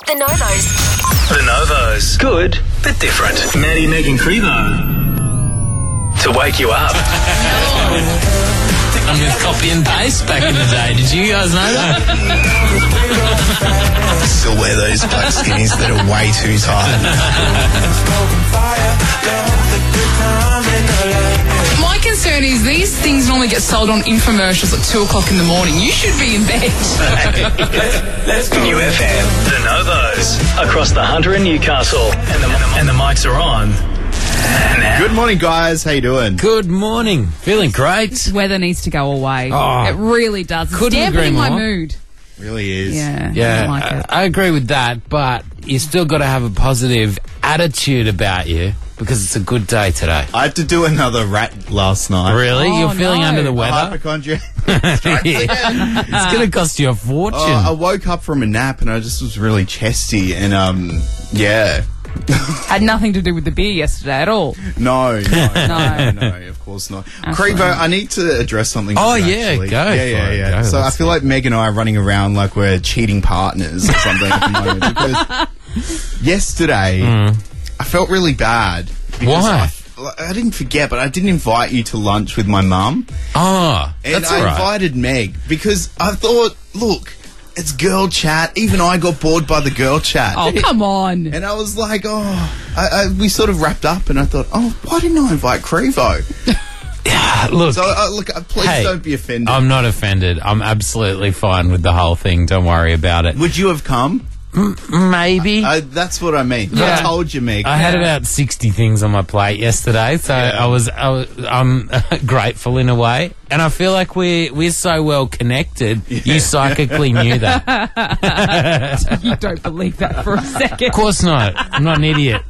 The Novos. The Novos. Good, but different. Maddie, Megan Crevo. To wake you up. I'm with copy and paste back in the day. Did you guys know that? Still wear those black skinnies that are way too tight. My concern is these things normally get sold on infomercials at 2 o'clock in the morning. You should be in bed. New FM. The Novos. Across the Hunter in Newcastle. And the mics are on. Now. Good morning, guys. How you doing? Good morning. Feeling great. Weather needs to go away. Oh, it really does. It's couldn't agree dampening my more. mood. Really is. Yeah. Yeah, I don't like it. I agree with that, but you still got to have a positive attitude about you because it's a good day today. I had to do another rat last night. Really? Oh, You're feeling no. under the weather? Hypochondria. It's going to cost you a fortune. I woke up from a nap and I just was really chesty and yeah. Had nothing to do with the beer yesterday at all. No, No. of course not. Crevo, I need to address something. Oh, with you, yeah, actually. go for it, Yeah. go, So I let's feel like Meg and I are running around like we're cheating partners or something at the moment because yesterday I felt really bad. because Why? I didn't forget, but I didn't invite you to lunch with my mum. Oh, And that's I all right. invited Meg because I thought, look, it's girl chat. Even I got bored by the girl chat. Oh, come on. And I was like, we sort of wrapped up and I thought, why didn't I invite Crevo? Look, So, please Hey, don't be offended. I'm not offended. I'm absolutely fine with the whole thing. Don't worry about it. Would you have come? Maybe. That's what I mean. Yeah. I told you, Meg. I had about 60 things on my plate yesterday, so I'm grateful in a way. And I feel like we're so well connected. You psychically knew that. You don't believe that for a second. Of course not. I'm not an idiot.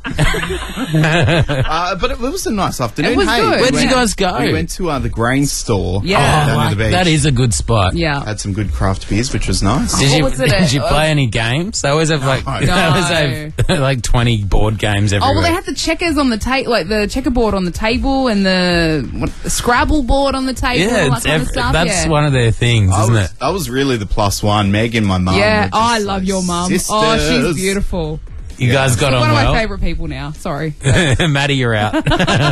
But it was a nice afternoon. It was hey, good. we Where'd you went- guys go? We went to the grain store. Yeah. down at the beach. That is a good spot. Yeah. Had some good craft beers, which was nice. Did What was it did you at? play any games? They always have like No. they always have like 20 board games Oh, everywhere. well, they had the checkers on the table, like the checkerboard on the table and the Scrabble board on the table and all that kind of stuff. that's yeah. one of their things, isn't it? I was really the plus one. Meg and my mum. Yeah, were just I love like your mum. Oh, sisters. she's beautiful. You guys got One on of my well. favourite people now. Sorry. Maddie, you're out.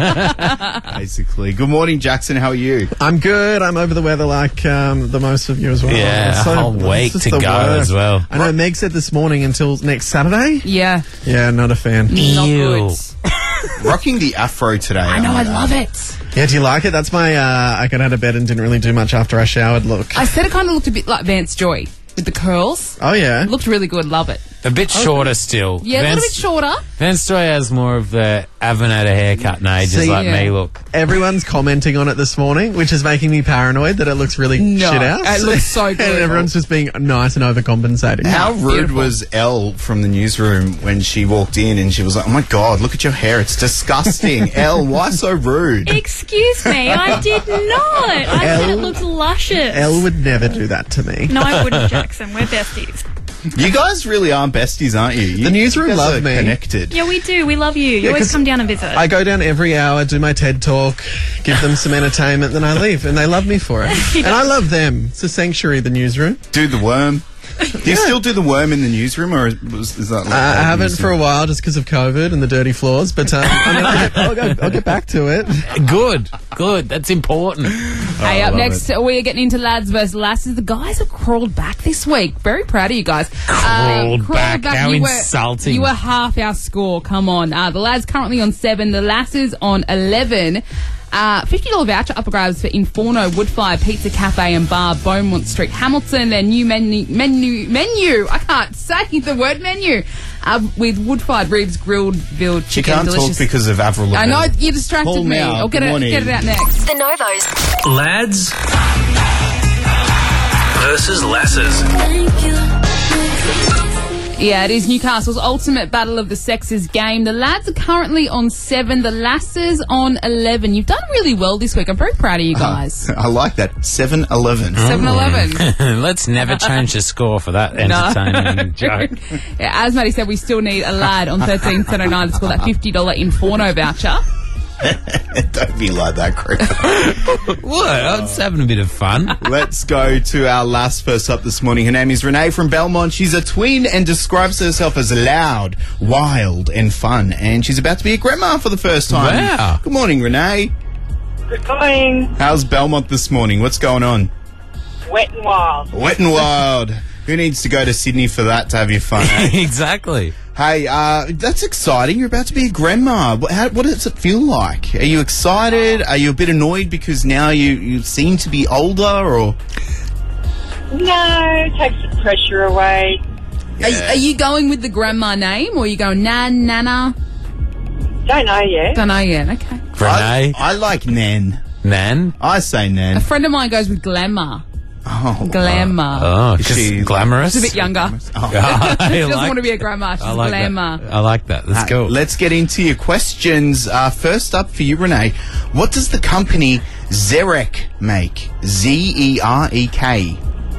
Basically. Good morning, Jackson. How are you? I'm good. I'm over the weather like the most of you as well. Yeah, It's a whole it's week just to the go worst. as well. I know Meg said this morning until next Saturday. Yeah. Yeah, not a fan. Not Ew. good. Rocking the afro today. I know, I love it. Yeah, do you like it? That's my, I got out of bed and didn't really do much after I showered look. I said it kind of looked a bit like Vance Joy with the curls. Oh, yeah. Looked really good. Love it. A bit shorter still. Yeah, a little bit shorter. Vance Joy has more of the haven't had a haircut in ages See, like yeah. me look. Everyone's commenting on it this morning, which is making me paranoid that it looks really No, shit out. it looks so good. And everyone's just being nice and overcompensating. How rude Beautiful. was Elle from the newsroom when she walked in and she was like, oh my God, look at your hair. It's disgusting. Elle, why so rude? Excuse me, I did not. I said it looked luscious. Elle would never do that to me. No, I wouldn't, Jackson. We're besties. You guys really are besties, aren't you? The newsroom you guys love are me. Connected. Yeah, we do. We love you. You always 'cause come down and visit. I go down every hour, do my TED talk, give them some entertainment, then I leave, and they love me for it. And I love them. It's a sanctuary, the newsroom. Do the worm. Do you still do the worm in the newsroom, or is that like I old haven't for a newsroom? while just because of COVID and the dirty floors, but I'll get back to it. Good. That's important. Hey, up love next, we're getting into lads versus lasses. The guys have crawled back this week. Very proud of you guys. Crawled back. How You insulting. You were half our score. Come on. The lads currently on 7. The lasses on 11. $50 voucher up for grabs for Inferno, Woodfire, Pizza Cafe and Bar, Beaumont Street, Hamilton. Their new menu. I can't say the word menu. With wood-fired ribs, grilled, veal, She chicken, can't delicious. talk because of Avril I Lavigne. know, you distracted Call me. now. I'll get Good it morning. out next. The Novos. Lads versus lasses. Yeah, it is Newcastle's ultimate battle of the sexes game. The lads are currently on 7, the lasses on 11. You've done really well this week. I'm very proud of you guys. I like that. 7-Eleven. 7-11. Let's never change the score for that entertaining joke. Yeah, as Maddie said, we still need a lad on 13-709 to score that $50 Inferno voucher. Don't be like that, Chris. What? I was having a bit of fun. Let's go to our last first up this morning. Her name is Renee from Belmont. She's a twin and describes herself as loud, wild, and fun. And she's about to be a grandma for the first time. Wow. Good morning, Renee. Good morning. How's Belmont this morning? What's going on? Wet and wild. Wet and wild. Who needs to go to Sydney for that to have your fun? Eh? Exactly. Hey, that's exciting. You're about to be a grandma. What does it feel like? Are you excited? Are you a bit annoyed because now you seem to be older, or? No, takes the pressure away. Are you going with the grandma name, or are you going Nana? Don't know yet. Don't know yet. Okay. Renee. I like Nan. Nan. I say A Nan. friend of mine goes with Glamour. Oh, Glamour. Oh, Is just she- glamorous. She's a bit younger. Oh. I She doesn't like- want to be a grandma. She's I like Glamour. that. I like that. Let's go. Let's get into your questions. First up for you, Renee. What does the company Zerek make? Zerek.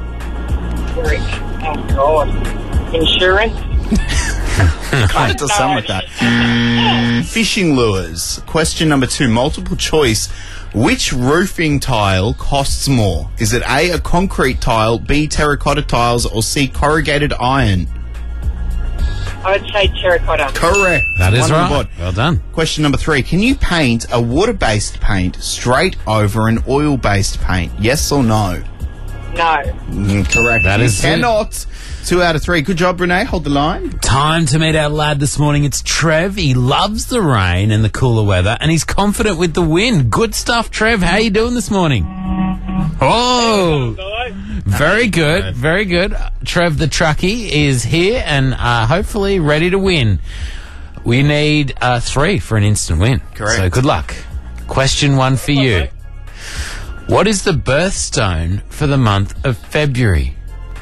Oh, God. Insurance? Kind of does sound like that. Fishing lures. Question number 2, multiple choice. Which roofing tile costs more? Is it A, a concrete tile, B, terracotta tiles, or C, corrugated iron? I would say terracotta. Correct. That is One on the right. board. Well done. Question number 3. Can you paint a water-based paint straight over an oil-based paint? Yes or no? No. Correct. That You is it. cannot. 2 out of 3. Good job, Renee. Hold the line. Time to meet our lad this morning. It's Trev. He loves the rain and the cooler weather, and he's confident with the win. Good stuff, Trev. How you doing this morning? Oh, very good, very good. Trev the truckie is here and hopefully ready to win. We need 3 for an instant win. Correct. So good luck. Question 1 for you. What is the birthstone for the month of February?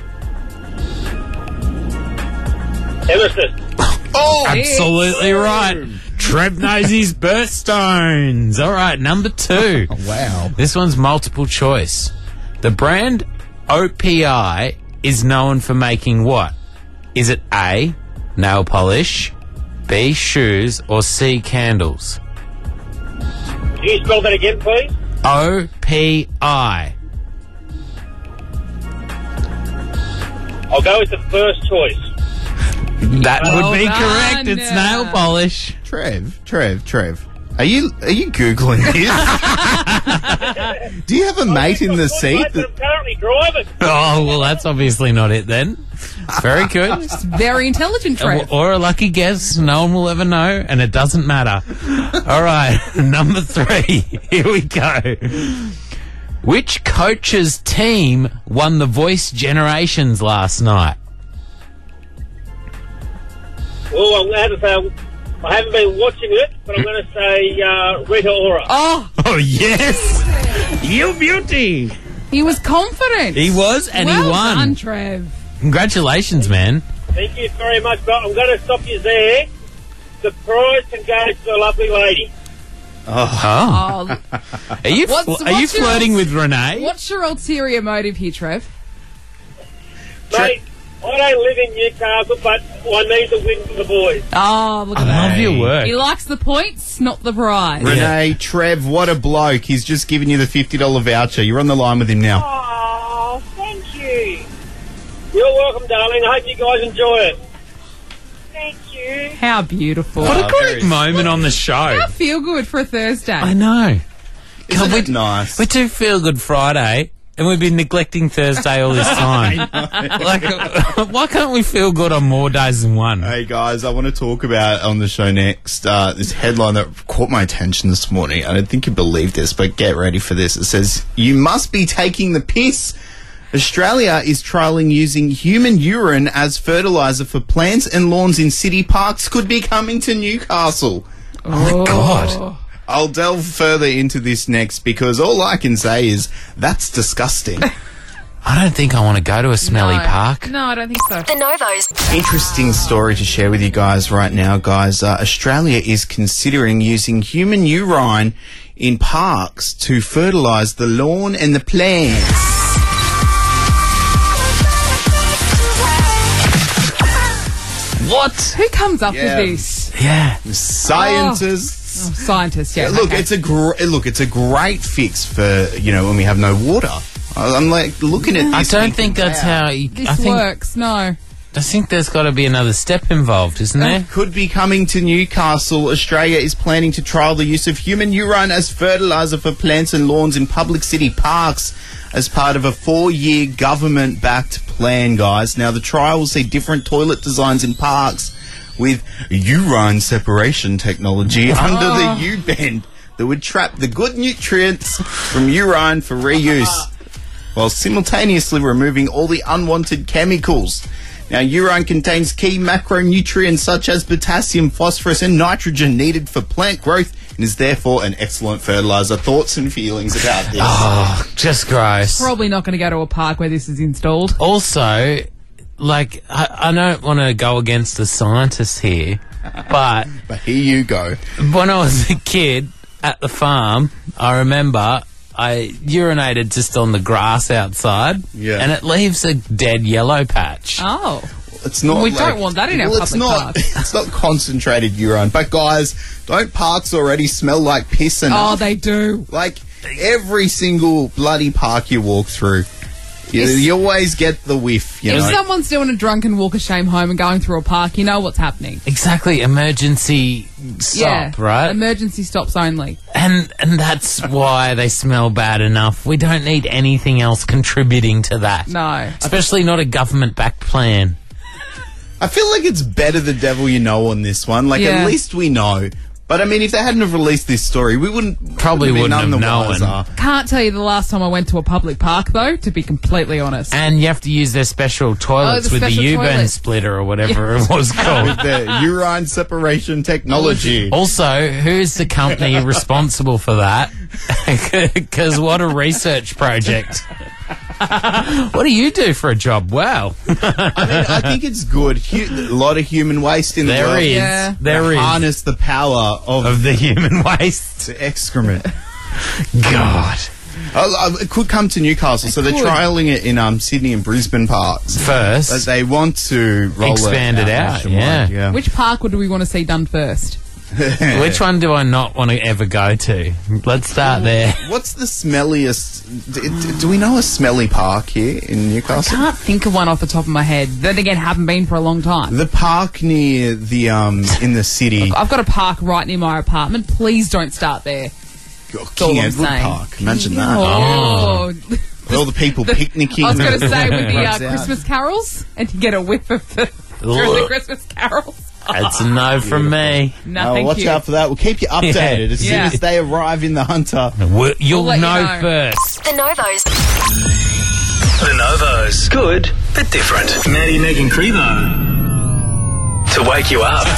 Emerson. Oh, Absolutely right. Trev knows his birthstones. All right, number 2. wow. This one's multiple choice. The brand OPI is known for making what? Is it A, nail polish, B, shoes, or C, candles? Can you spell that again, please? OPI. I'll go with the first choice. That Well would be done. correct. It's nail polish. Trev. Are you Googling this? Do you have a mate in the seat? I'm currently driving. Oh, well, that's obviously not it then. Very good. Very intelligent, Trev. Or a lucky guess. No one will ever know, and it doesn't matter. All right, number 3. Here we go. Which coach's team won The Voice Generations last night? Well, I'm going to say I haven't been watching it, but I'm going to say Rita Ora. Oh, yes! You beauty! He was confident. He was, and well he won. done, Trev. Congratulations, man. Thank you very much, but I'm going to stop you there. The prize can go to the lovely lady. Oh, Are you, What's are you your- flirting with Renee? what's your ulterior motive here, Trev? Mate, I don't live in Newcastle, but I need the win for the boys. Oh, look I at that. love your work. He likes the points, not the prize. Renee, Trev, what a bloke. He's just given you the $50 voucher. You're on the line with him now. Oh, thank you. You're welcome, darling. I hope you guys enjoy it. Thank you. How beautiful. What a very great moment on the show. How feel good for a Thursday. I know. Isn't God, it nice? We do feel good Friday, and we've been neglecting Thursday all this time. Like, why can't we feel good on more days than one? Hey guys, I want to talk about on the show next this headline that caught my attention this morning. I don't think you believe this, but get ready for this. It says, "You must be taking the piss. Australia is trialling using human urine as fertiliser for plants and lawns in city parks. Could be coming to Newcastle." Oh, my God. I'll delve further into this next because all I can say is that's disgusting. I don't think I want to go to a smelly park. No, I don't think so. The Novos. Interesting story to share with you guys right now, guys. Australia is considering using human urine in parks to fertilise the lawn and the plants. What? Who comes up Yeah. with this? Yeah. Scientists Scientists, yeah. Look, okay. it's a great fix for when we have no water. I'm like looking at I this. don't think that's how. This works. No. I think there's got to be another step involved, isn't there? Could be coming to Newcastle. Australia is planning to trial the use of human urine as fertiliser for plants and lawns in public city parks as part of a 4-year government-backed plan, guys. Now, the trial will see different toilet designs in parks with urine separation technology under the U-bend that would trap the good nutrients from urine for reuse while simultaneously removing all the unwanted chemicals. Now, urine contains key macronutrients such as potassium, phosphorus and nitrogen needed for plant growth and is therefore an excellent fertiliser. Thoughts and feelings about this? Oh, just gross. Probably not going to go to a park where this is installed. Also, like, I don't want to go against the scientists here, but here you go. When I was a kid at the farm, I remember I urinated just on the grass outside, and it leaves a dead yellow patch. Oh. It's not. We don't want that in our public parks. It's not concentrated urine. But guys, don't parks already smell like piss enough? Oh, they do. Like every single bloody park you walk through, you always get the whiff. If someone's doing a drunken walk of shame home and going through a park, you know what's happening. Exactly, emergency stop, right? Emergency stops only. And that's why they smell bad enough. We don't need anything else contributing to that. No. Especially not a government-backed plan. I feel like it's better the devil you know on this one. Like, at least we know. But, I mean, if they hadn't have released this story, we wouldn't have known. Can't tell you the last time I went to a public park, though, to be completely honest. And you have to use their special toilets with the U-bend splitter or whatever it was called. With the urine separation technology. Also, who's the company responsible for that? Because what a research project. What do you do for a job? Wow. I think it's good. A lot of human waste in the world. There is. Harness the power of the human waste. The excrement. God. It could come to Newcastle, so they're trialling it in Sydney and Brisbane parks first. But they want to expand it out. Yeah. Which park would we want to see done first? Which one do I not want to ever go to? Let's start there. What's the smelliest? Do we know a smelly park here in Newcastle? I can't think of one off the top of my head. Then again, haven't been for a long time. The park near the in the city. Look, I've got a park right near my apartment. Please don't start there. King Edward Park. Imagine that. Oh. All the people picnicking. I was going to say with the Christmas carols, and you get a whiff of during the Christmas carols. It's a no from me. No, watch out for that. We'll keep you updated as soon as they arrive in the Hunter. You'll know first. The Novos. The Novos. Good, but different. Maddie, Megan Crevo. To wake you up.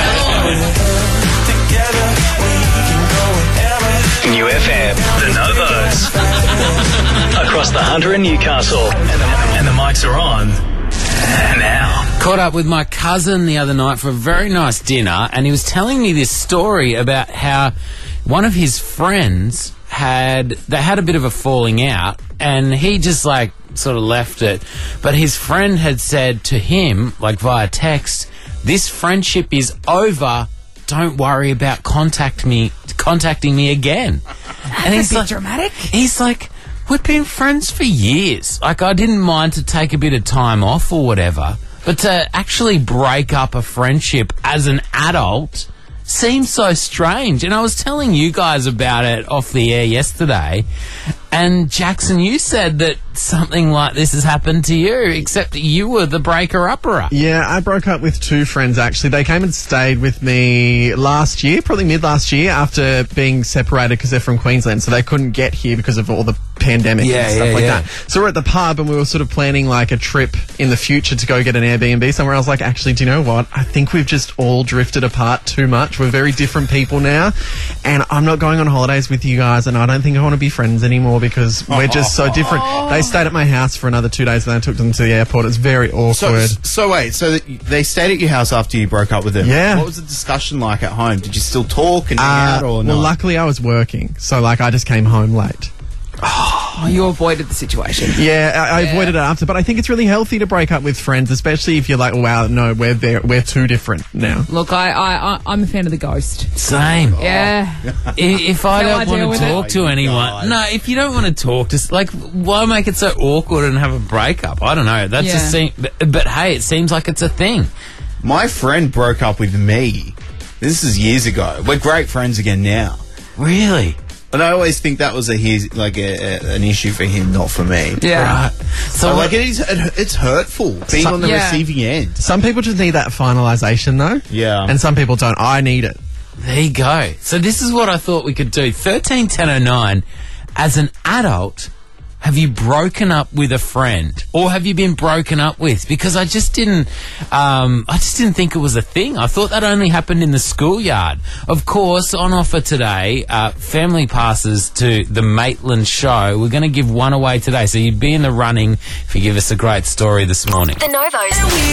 New FM. The Novos. Across the Hunter in Newcastle. And the mics are on. Now. Caught up with my cousin the other night for a very nice dinner, and he was telling me this story about how one of his friends had a bit of a falling out, and he just like sort of left it. But his friend had said to him, like via text, "This friendship is over. Don't worry about contacting me again." And he's like, dramatic. He's like, "We've been friends for years. Like, I didn't mind to take a bit of time off or whatever, but to actually break up a friendship as an adult seems so strange." And I was telling you guys about it off the air yesterday, and Jackson, you said that something like this has happened to you, except you were the breaker-upper. Yeah, I broke up with two friends, actually. They came and stayed with me last year, probably mid-last year, after being separated because they're from Queensland, so they couldn't get here because of all the pandemic and stuff like that. So we're at the pub and we were sort of planning like a trip in the future to go get an Airbnb somewhere. I was like, actually, do you know what? I think we've just all drifted apart too much. We're very different people now, and I'm not going on holidays with you guys, and I don't think I want to be friends anymore because we're just so different. They stayed at my house for another 2 days and then I took them to the airport. It's very awkward. So wait, they stayed at your house after you broke up with them? Yeah. What was the discussion like at home? Did you still talk and hang out or not? Well, luckily I was working, so like I just came home late. Oh, you avoided the situation. Yeah, I avoided it after, but I think it's really healthy to break up with friends, especially if you're like, wow, no, we're too different now. Look, I'm a fan of the ghost. Same. Yeah. If I How I don't deal want with to it? talk to anyone, no, if you don't want to talk, just like, why make it so awkward and have a breakup? I don't know. That just seems, but hey, it seems like it's a thing. My friend broke up with me. This is years ago. We're great friends again now. Really? But I always think that was an issue for him, not for me. Yeah. Right. So like it's hurtful being on the receiving end. Some people just need that finalisation, though. Yeah. And some people don't. I need it. There you go. So this is what I thought we could do. 131009, as an adult, have you broken up with a friend, or have you been broken up with? Because I just didn't think it was a thing. I thought that only happened in the schoolyard. Of course, on offer today, family passes to the Maitland show. We're going to give one away today, so you'd be in the running if you give us a great story this morning. The Novos.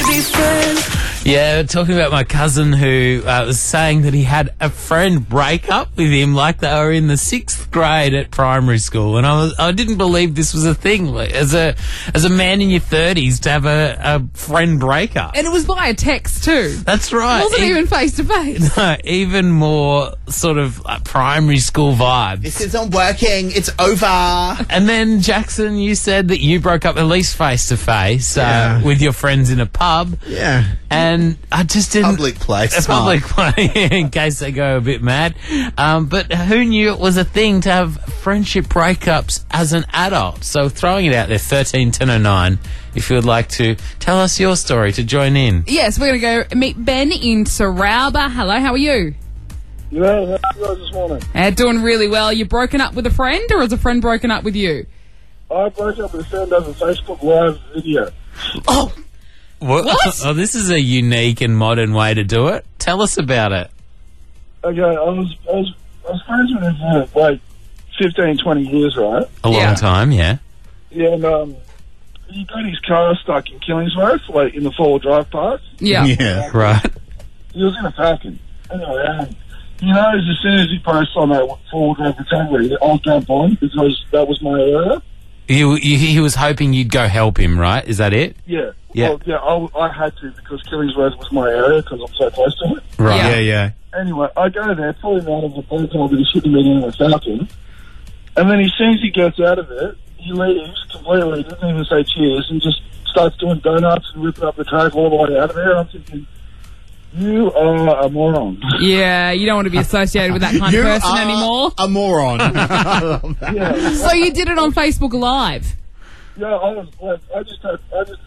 Yeah, talking about my cousin who was saying that he had a friend break up with him like they were in the 6th grade at primary school, and I didn't believe this was a thing. Like, as a man in your 30s to have a friend breakup. And it was via text too. That's right. It wasn't even face to face. No, even more sort of primary school vibes. This isn't working. It's over. And then, Jackson, you said that you broke up at least face to face with your friends in a pub. Yeah. And I just didn't... Public place. A public place, in case they go a bit mad. But who knew it was a thing to have friendship breakups as an adult? So throwing it out there, 131009, if you would like to tell us your story to join in. Yes, we're going to go meet Ben in Saralba. Hello, how are you? Yeah, how are you guys this morning? Doing really well. You broken up with a friend, or has a friend broken up with you? I broke up with a friend as a Facebook Live video. Oh, What? Oh, this is a unique and modern way to do it. Tell us about it. Okay, I was friends with him for like 15, 20 years, right? A long time, yeah. Yeah, and he got his car stuck in Killingsworth, like in the 4-wheel drive park. yeah. Yeah. Right. He was in a Falcon. Anyway, he knows as soon as he posts on that 4-wheel drive photography, I'll jump on because that was my area. He was hoping you'd go help him, right? Is that it? Yeah. Yeah. Well, yeah, I had to because Killingsworth was my area because I'm so close to it. Right. Yeah. Yeah. Anyway, I go there, pull him out of the boat, I'll be sitting there in the Falcon. And then as soon as he gets out of it, he leaves completely, doesn't even say cheers, and just starts doing donuts and ripping up the track all the way out of there. I'm thinking, you are a moron. Yeah, you don't want to be associated with that kind of person anymore. A moron. Yeah. So you did it on Facebook Live? Yeah, I just had the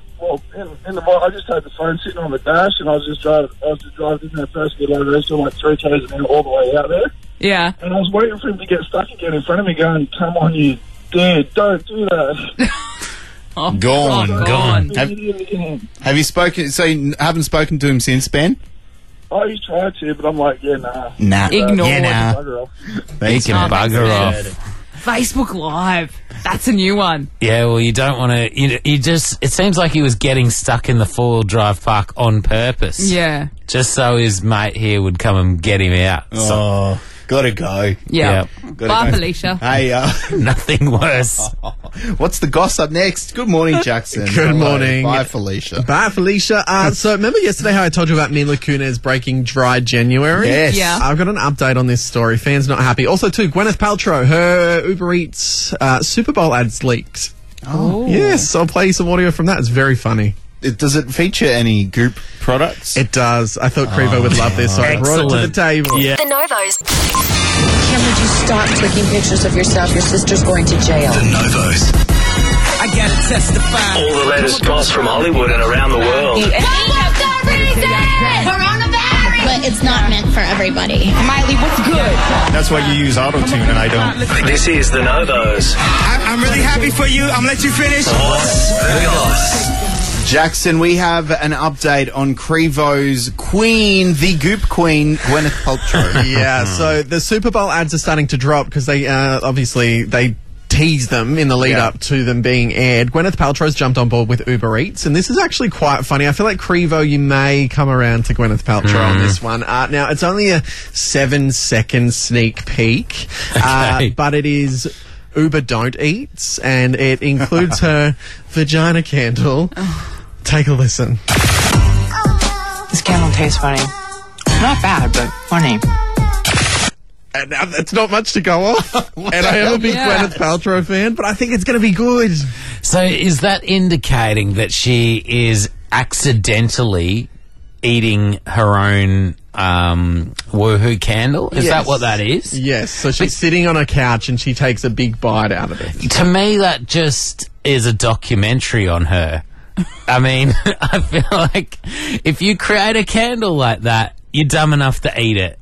phone sitting on the dash, and I was just driving in that first bit over there, like 3 k's an hour all the way out there. Yeah. And I was waiting for him to get stuck again in front of me, going, "Come on, you dude, don't do that." Oh, Gone. Have you spoken? So you haven't spoken to him since, Ben? I tried to, but I'm like, yeah, nah. Nah. Ignored. Yeah, nah. Bugger off. He can bugger off. Facebook Live. That's a new one. Yeah, well, you don't want to... You just... It seems like he was getting stuck in the 4-wheel drive park on purpose. Yeah. Just so his mate here would come and get him out. Oh, gotta go. Yeah. Gotta Bye, go. Felicia. Hey, Nothing worse. what's the gossip next? Good morning, Jackson. Good Hello. morning. Bye, Felicia. Bye, Felicia. So remember yesterday how I told you about Mila Kunis breaking Dry January? Yes. Yeah. I've got an update on this story. Fans not happy. Also, too, Gwyneth Paltrow, her Uber Eats Super Bowl ads leaked. Oh. Yes, I'll play you some audio from that. It's very funny. Does it feature any Goop products? It does. I thought Crevo would love this, so I brought it to the Excellent. table. Yeah. The Novos. Kim, would you stop taking pictures of yourself? Your sister's going to jail. The Novos. I gotta testify. All the latest goss from Hollywood and around the world. But it's not meant for everybody. Miley, what's good? That's why you use auto-tune and I don't. This is The Novos. I'm really happy for you. I'm gonna let you finish. What's the goss? Jackson, we have an update on Crevo's queen, the Goop queen, Gwyneth Paltrow. Yeah, so the Super Bowl ads are starting to drop because they obviously they tease them in the lead up to them being aired. Gwyneth Paltrow's jumped on board with Uber Eats, and this is actually quite funny. I feel like Crevo, you may come around to Gwyneth Paltrow on this one. Now, it's only a 7-second sneak peek, Okay. but it is Uber Don't Eats, and it includes her vagina candle. Take a listen. This candle tastes funny. Not bad, but funny. And now that's not much to go off. And I am a big Gwyneth Paltrow fan, but I think it's going to be good. So is that indicating that she is accidentally eating her own woohoo candle? Is that what that is? Yes. So she's sitting on a couch and she takes a big bite out of it. To me, that just is a documentary on her. I mean, I feel like if you create a candle like that, you're dumb enough to eat it.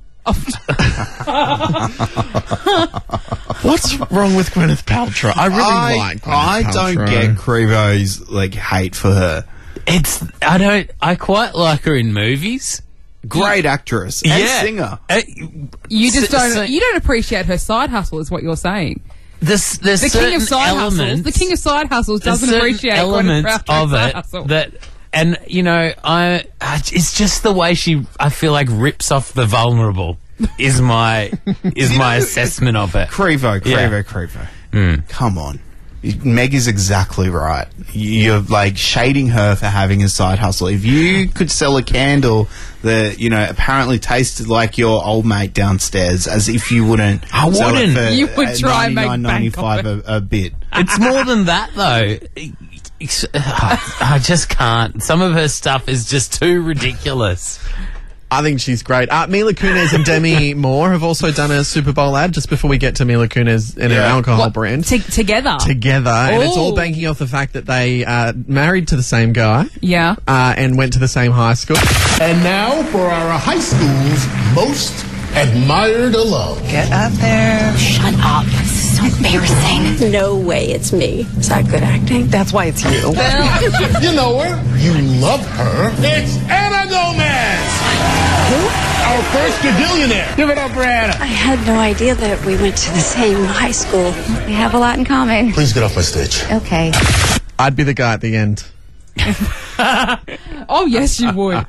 What's wrong with Gwyneth Paltrow? I really like Gwyneth Paltrow. I don't get Crevo's hate for her. I quite like her in movies. Great actress and singer. You just don't appreciate her side hustle, is what you're saying. The king of side hustles. The king of side hustles doesn't appreciate elements of side it hustle. And it's just the way I feel like rips off the vulnerable is my assessment of it. Crevo. Come on. Meg is exactly right. You're shading her for having a side hustle. If you could sell a candle that, apparently tasted like your old mate downstairs, as if you wouldn't. I wouldn't. You would try and make bank off it. a bit. It's more than that, though. I just can't. Some of her stuff is just too ridiculous. I think she's great. Mila Kunis and Demi Moore have also done a Super Bowl ad just before we get to Mila Kunis and her alcohol brand. Together. And it's all banking off the fact that they married to the same guy. Yeah. And went to the same high school. And now for our high school's most admired alum. Get up there. Shut up. This is so embarrassing. No way it's me. Is that good acting? That's why it's you. You know her. You love her. It's Anna Gomez. Our first Gadillionaire. Give it up for Anna. I had no idea that we went to the same high school. We have a lot in common. Please get off my stage. Okay. I'd be the guy at the end. Oh, yes, you would.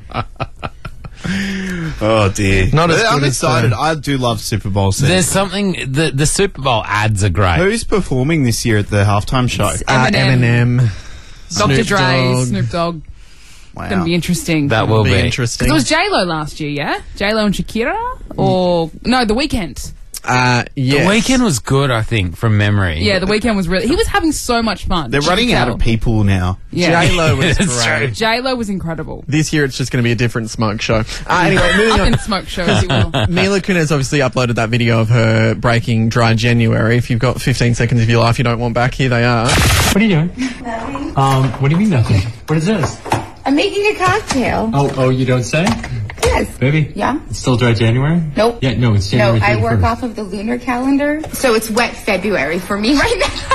Oh dear! I'm excited. I do love Super Bowl season. There's something. The Super Bowl ads are great. Who's performing this year at the halftime show? Eminem, Dr. Dre, Snoop Dogg. Wow. It's going to be interesting. That will be interesting. It was J-Lo last year, yeah? J-Lo and Shakira? Or no, The Weeknd. Yes. The Weeknd was good, I think, from memory. Yeah, The Weeknd was really. He was having so much fun. They're running out of people now. Yeah. J-Lo was That's great. true. J-Lo was incredible. This year it's just going to be a different smoke show. Anyway, moving Up on. in smoke show, as you will. Mila Kunis obviously uploaded that video of her breaking Dry January. If you've got 15 seconds of your life you don't want back, here they are. What are you doing? Nothing. What do you mean nothing? What is this? I'm making a cocktail. Oh, you don't say? Yes. Baby? Yeah? It's still dry January? Nope. Yeah, no, it's January No, I 31st. work off of the lunar calendar, so it's wet February for me right now.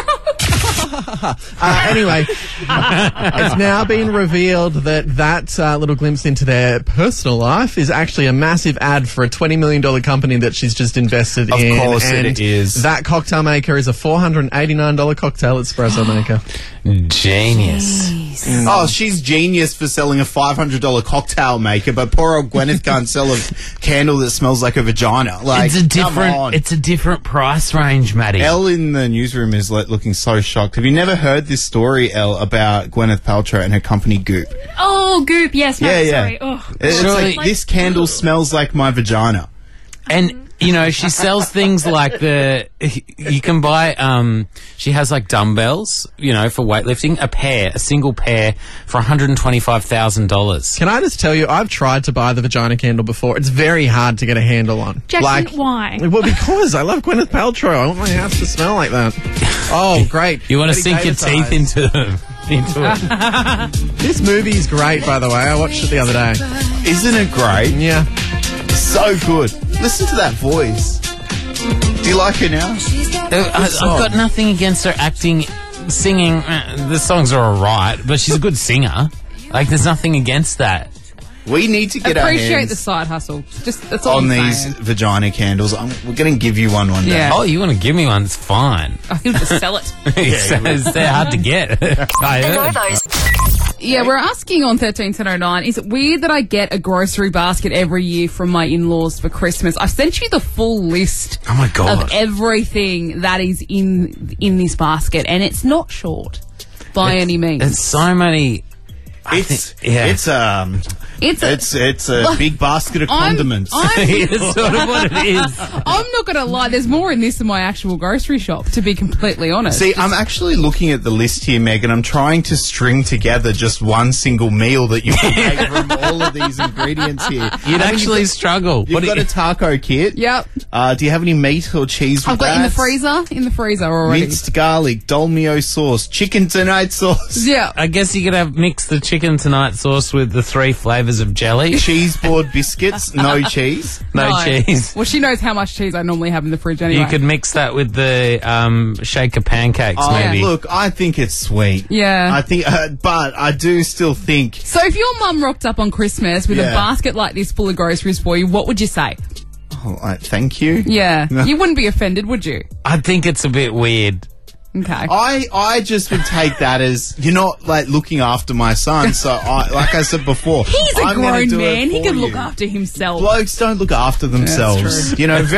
Anyway, it's now been revealed that little glimpse into their personal life is actually a massive ad for a $20 million company that she's just invested in. Of course and it is. That cocktail maker is a $489 cocktail espresso maker. Genius. Oh, she's genius for selling a $500 cocktail maker, but poor old Gwyneth can't sell a candle that smells like a vagina. It's a different price range, Maddie. Elle in the newsroom is looking so shocked. Have you never heard this story, Elle, about Gwyneth Paltrow and her company Goop? Oh, Goop, yes. No, sorry. Oh, It's this candle smells like my vagina. And she sells things like you can buy, she has dumbbells, for weightlifting, a single pair for $125,000. Can I just tell you, I've tried to buy the vagina candle before. It's very hard to get a handle on. Jackson, why? Well, because I love Gwyneth Paltrow. I want my house to smell like that. Oh, great. You want to sink your teeth into them. This movie is great, by the way. I watched it the other day. Isn't it great? Yeah. So good. Listen to that voice. Do you like her now? I've got nothing against her acting, singing. The songs are alright, but she's a good singer. There's nothing against that. We need to get our Appreciate hands the side hustle. Just that's all on I'm these saying. vagina candles. We're going to give you one day. Yeah. Oh, you want to give me one? It's fine. He'll just sell it. They're hard to get. I heard. Yeah, we're asking on 131009, is it weird that I get a grocery basket every year from my in-laws for Christmas? I've sent you the full list Oh my God. of everything that is in this basket, and it's not short by any means. It's so many. It's a big basket of condiments. It's sort of what it is. I'm not going to lie, there's more in this than my actual grocery shop, to be completely honest. See, I'm actually looking at the list here, Meg, and I'm trying to string together just one single meal that you can make from all of these ingredients here. You'd actually struggle. You've got a taco kit. Yep. Do you have any meat or cheese with I've got that? in the freezer already. Minced garlic, dolmio sauce, chicken tonight sauce. Yeah. I guess you could have mix the chicken tonight sauce with the 3 flavours of jelly. Cheese board biscuits, no cheese. No cheese. Well, she knows how much cheese I normally have in the fridge anyway. You could mix that with the shaker pancakes, maybe. Look, I think it's sweet. Yeah. I think, but I do still think. So if your mum rocked up on Christmas with a basket like this full of groceries for you, what would you say? Oh, thank you. Yeah. You wouldn't be offended, would you? I think it's a bit weird. Okay. I just would take that as you're not like looking after my son. So like I said before, he's a I'm gonna grown do it man. He for can you. look after himself. Blokes don't look after themselves. That's true. You know,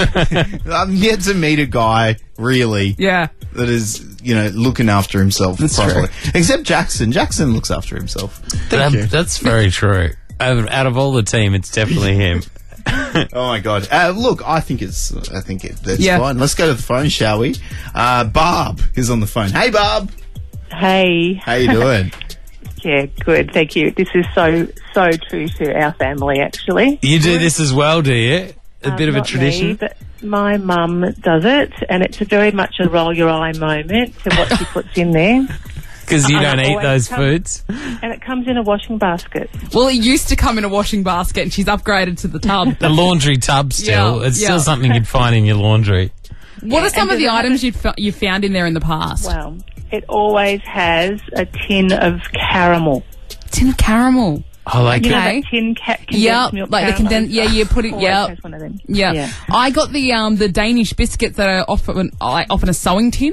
I'm yet to meet a guy really. Yeah. That is, looking after himself properly. True. Except Jackson. Jackson looks after himself. That's very true. Out of all the team, it's definitely him. Oh my God! Look, I think that's fine. Let's go to the phone, shall we? Barb is on the phone. Hey, Barb. Hey. How you doing? Yeah, good. Thank you. This is so true to our family, actually. You do this as well, do you? A bit of a tradition. Me, but my mum does it, and it's very much a roll your eye moment to what she puts in there. Because you don't eat those foods. And it comes in a washing basket. Well, it used to come in a washing basket, and she's upgraded to the tub. The laundry tub still. It's still something you'd find in your laundry. What are some of the items you found in there in the past? Well, it always has a tin of caramel. Tin of caramel? Oh, like you know, that tin condensed milk like the condensed. Yeah, you put it. Yeah, one of them. Yeah. I got the Danish biscuits that are often a sewing tin.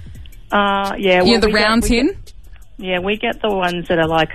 Well, the round tin. We get the ones that are like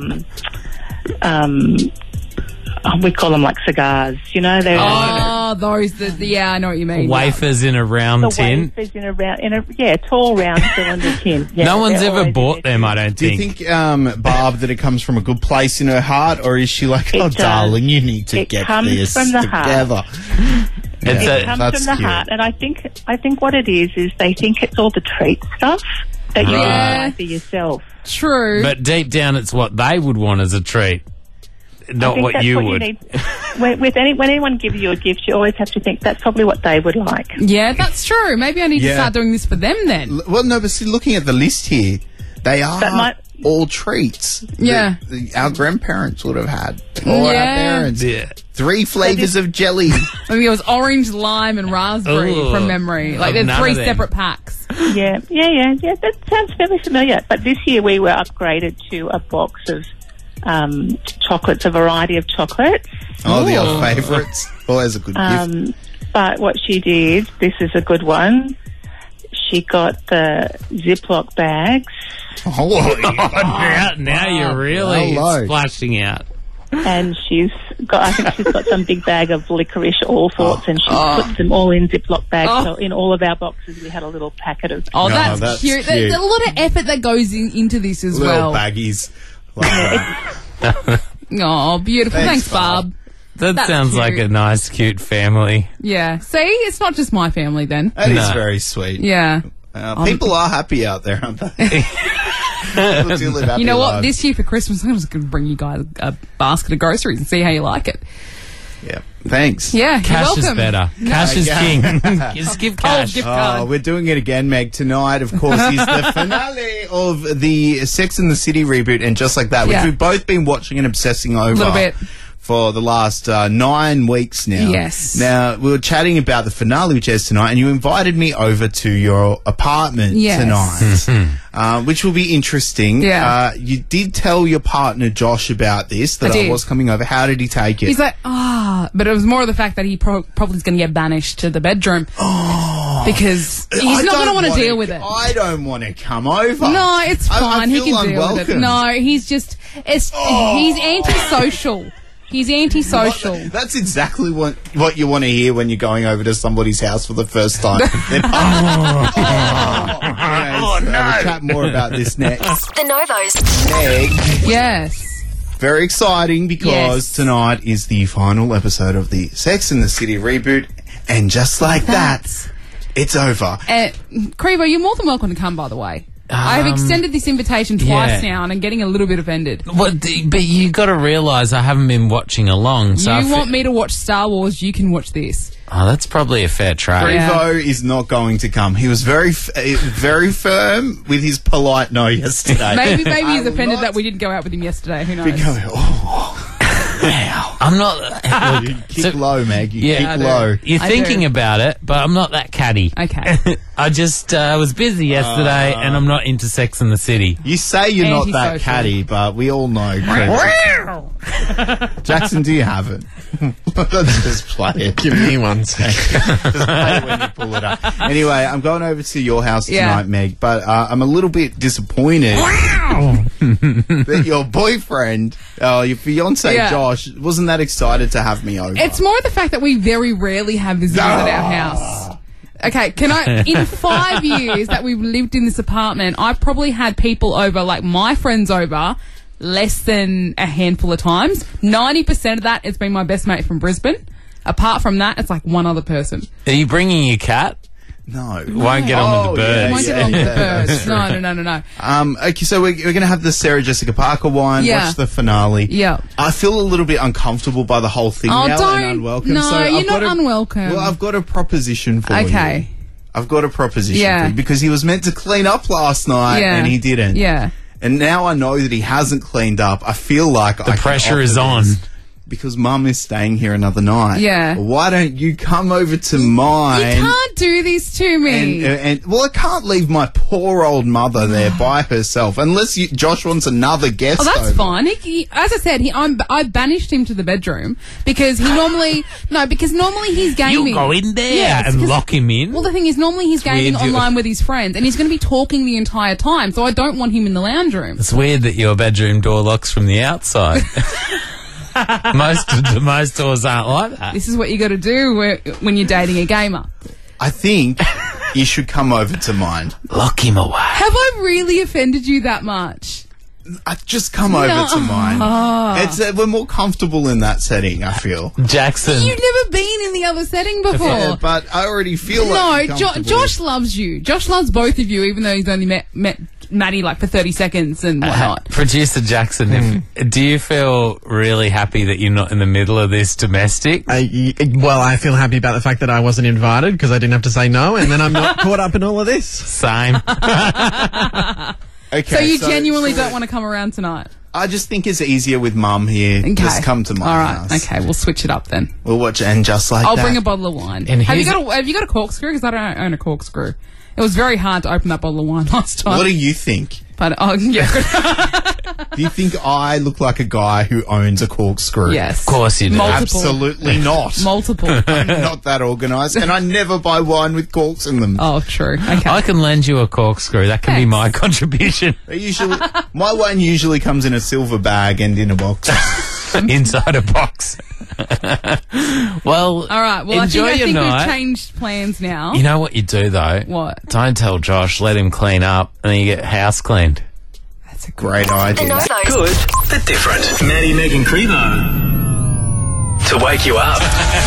we call them like cigars. You know, they're those. I know what you mean. Wafers in a round tin. Wafers in a tall round cylinder tin. Yeah, no one's ever bought them, I don't think. Do you think, Barb, that it comes from a good place in her heart, or is she like, darling, you need to get this from the together? Heart. It comes from the heart, and I think what it is they think it's all the treat stuff that you buy for yourself. True. But deep down, it's what they would want as a treat, not what you would. When anyone gives you a gift, you always have to think that's probably what they would like. Yeah, that's true. Maybe I need to start doing this for them then. Well, no, but see, looking at the list here, they are all treats. Yeah. Our grandparents would have had. Or our parents. Yeah. 3 flavours of jelly. I think it was orange, lime, and raspberry from memory. Like there's 3 separate packs. Yeah. That sounds fairly familiar. But this year we were upgraded to a box of chocolates, a variety of chocolates. Oh, the old favourites. Always a good gift. But what she did, this is a good one. She got the Ziploc bags. Now you're really splashing out. And I think she's got some big bag of licorice, all sorts, and she puts them all in Ziploc bags. So in all of our boxes, we had a little packet of. Oh, that's cute. There's a lot of effort that goes into this as well. Little baggies. Oh, beautiful. Thanks, Barb. That sounds like a nice, cute family. Yeah. See, it's not just my family then. That is very sweet. Yeah. People are happy out there, aren't they? You know what? This year for Christmas, I'm just going to bring you guys a basket of groceries and see how you like it. Yeah. Thanks. Yeah, cash you're welcome. is better. Cash is king. Just give cash. Gift card. We're doing it again, Meg. Tonight, of course, is the finale of the Sex and the City reboot and Just Like That, which we've both been watching and obsessing over. A little bit. For the last 9 weeks now. Yes. Now, we were chatting about the finale, which is tonight, and you invited me over to your apartment tonight, which will be interesting. Yeah. You did tell your partner, Josh, about this, that I was coming over. How did he take it? He's like, but it was more of the fact that he probably is going to get banished to the bedroom. Because He's not going to want to deal with it. I don't want to come over. No, it's fine. I He feel can deal with it. unwelcome. No, he's just... He's antisocial. He's antisocial. That's exactly what you want to hear when you're going over to somebody's house for the first time. We'll chat more about this next. The Novos. Meg. Yes. Very exciting because tonight is the final episode of the Sex and the City reboot, and just like that, it's over. Crevo, you're more than welcome to come, by the way. I've extended this invitation twice now, and I'm getting a little bit offended. But you got to realise I haven't been watching along. So you want me to watch Star Wars, you can watch this. Oh, that's probably a fair trade. Crevo is not going to come. He was very firm with his polite no yesterday. Maybe he's offended that we didn't go out with him yesterday. Who knows? I'm not... You kick low, Meg. You Yeah, kick low. You're thinking about it, but I'm not that catty. Okay. I just was busy yesterday, and I'm not into Sex and the City. You say you're not that catty, but we all know. Jackson, do you have it? Let's just play it. Give me one second. Just play it when you pull it up. Anyway, I'm going over to your house tonight, Meg, but I'm a little bit disappointed that your boyfriend, your fiance Josh, wasn't that excited to have me over. It's more the fact that we very rarely have visitors at our house. Okay, in 5 years that we've lived in this apartment, I've probably had people over, like my friends over, less than a handful of times. 90% of that has been my best mate from Brisbane. Apart from that, it's like one other person. Are you bringing your cat? No. Won't get on with the birds. Won't get on with the birds. No. Okay, so we're going to have the Sarah Jessica Parker one, watch the finale. Yeah. I feel a little bit uncomfortable by the whole thing now and unwelcome. No, so you're not unwelcome. Well, I've got a proposition for you. Okay. I've got a proposition for you because he was meant to clean up last night and he didn't. Yeah. And now I know that he hasn't cleaned up. I feel like the pressure is on. Because Mum is staying here another night. Yeah. Why don't you come over to mine? You can't do this to me. And I can't leave my poor old mother there by herself unless Josh wants another guest. Oh, that's over. fine. As I said, I banished him to the bedroom because he normally he's gaming. You go in there and lock him in. Well, the thing is, normally he's gaming online with his friends, and he's going to be talking the entire time. So I don't want him in the lounge room. It's weird that your bedroom door locks from the outside. Most doors aren't like that. This is what you got to do when you're dating a gamer. I think you should come over to mine. Lock him away. Have I really offended you that much? Just come over to mine. We're more comfortable in that setting, I feel. Jackson. You've never been in the other setting before. Yeah, but I already feel like Josh loves you. Josh loves both of you, even though he's only met Maddie like for 30 seconds and whatnot. Producer Jackson, do you feel really happy that you're not in the middle of this domestic? I feel happy about the fact that I wasn't invited because I didn't have to say no, and then I'm not caught up in all of this. Same. Okay, so you genuinely don't want to come around tonight? I just think it's easier with Mum here. Okay. Just come to my house. Okay, we'll switch it up then. We'll watch And Just Like I'll That. bring a bottle of wine. And have you got a corkscrew? Because I don't own a corkscrew. It was very hard to open that bottle of wine last time. What do you think? But Do you think I look like a guy who owns a corkscrew? Yes. Of course you do. Multiple. Absolutely not. Multiple. I'm not that organised, and I never buy wine with corks in them. Oh, true. Okay. I can lend you a corkscrew. That can be my contribution. My wine usually comes in a silver bag and in a box. Inside a box. Well, all right. Well, enjoy I think your night. we've changed plans now. You know what you do though? What? Don't tell Josh. Let him clean up, and then you get house cleaned. That's a great idea. Good, but different. Maddie, Meg, and Crevo to wake you up.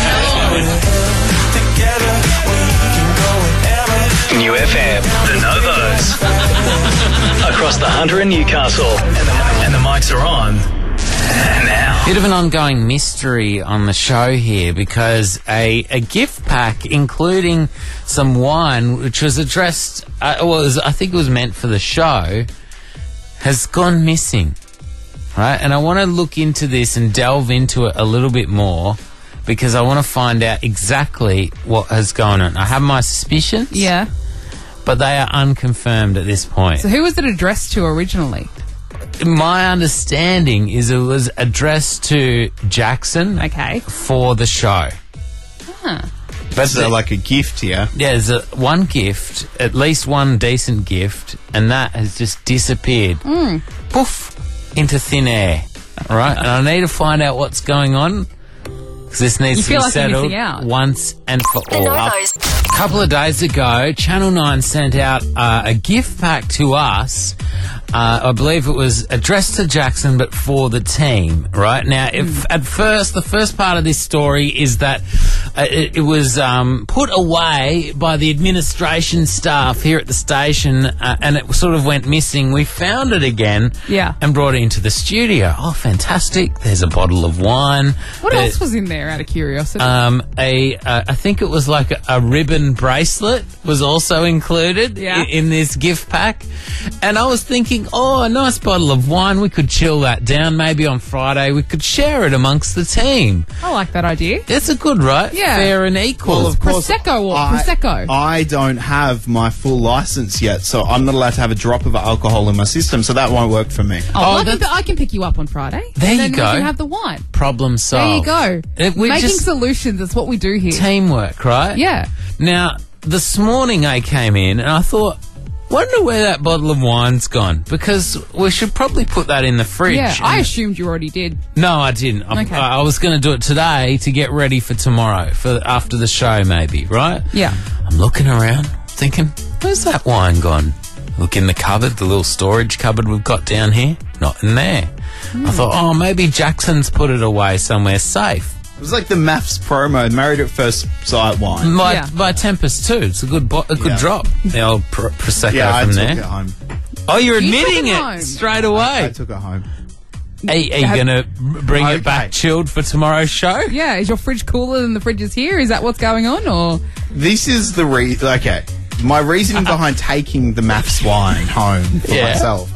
New FM, the Novos across the Hunter and Newcastle, and the mics are on. Now. Bit of an ongoing mystery on the show here because a gift pack including some wine which was addressed, I think it was meant for the show, has gone missing. Right? And I want to look into this and delve into it a little bit more because I want to find out exactly what has gone on. I have my suspicions. Yeah. But they are unconfirmed at this point. So who was it addressed to originally? My understanding is it was addressed to Jackson for the show. Huh. But is that like a gift, yeah? Yeah, there's one gift, at least one decent gift, and that has just disappeared. Poof, into thin air. All right? And I need to find out what's going on, because this needs to be settled once and for all. A couple of days ago, Channel 9 sent out a gift pack to us. I believe it was addressed to Jackson, but for the team, right? Now, if at first, the first part of this story is that it was put away by the administration staff here at the station, and it sort of went missing. We found it again and brought it into the studio. Oh, fantastic. There's a bottle of wine. What else was in there, out of curiosity? I think it was like a ribbon bracelet was also included in this gift pack. And I was thinking, oh, a nice bottle of wine. We could chill that down. Maybe on Friday we could share it amongst the team. I like that idea. It's a good, right? Yeah. Fair and equal. Well, of course, Prosecco or Prosecco? I don't have my full license yet, so I'm not allowed to have a drop of alcohol in my system, so that won't work for me. I can pick you up on Friday. There and you then go. We can have the wine. Problem solved. There you go. Making solutions, that's what we do here. Teamwork, right? Yeah. Now, this morning I came in and I thought, wonder where that bottle of wine's gone, because we should probably put that in the fridge. Yeah, I assumed you already did. No, I didn't. Okay. I was going to do it today to get ready for tomorrow, for after the show maybe, right? Yeah. I'm looking around, thinking, where's that wine gone? Look in the cupboard, the little storage cupboard we've got down here. Not in there. I thought, oh, maybe Jackson's put it away somewhere safe. It was like the Maths promo, Married at First Sight wine. By Tempest too. It's a good drop. The old Prosecco from there. I took it home. Oh, you're admitting took it it home. straight away. I took it home. Are you going to bring it back chilled for tomorrow's show? Yeah, is your fridge cooler than the fridge is here? Is that what's going on, or...? This is the okay. My reasoning behind taking the Maths wine home for myself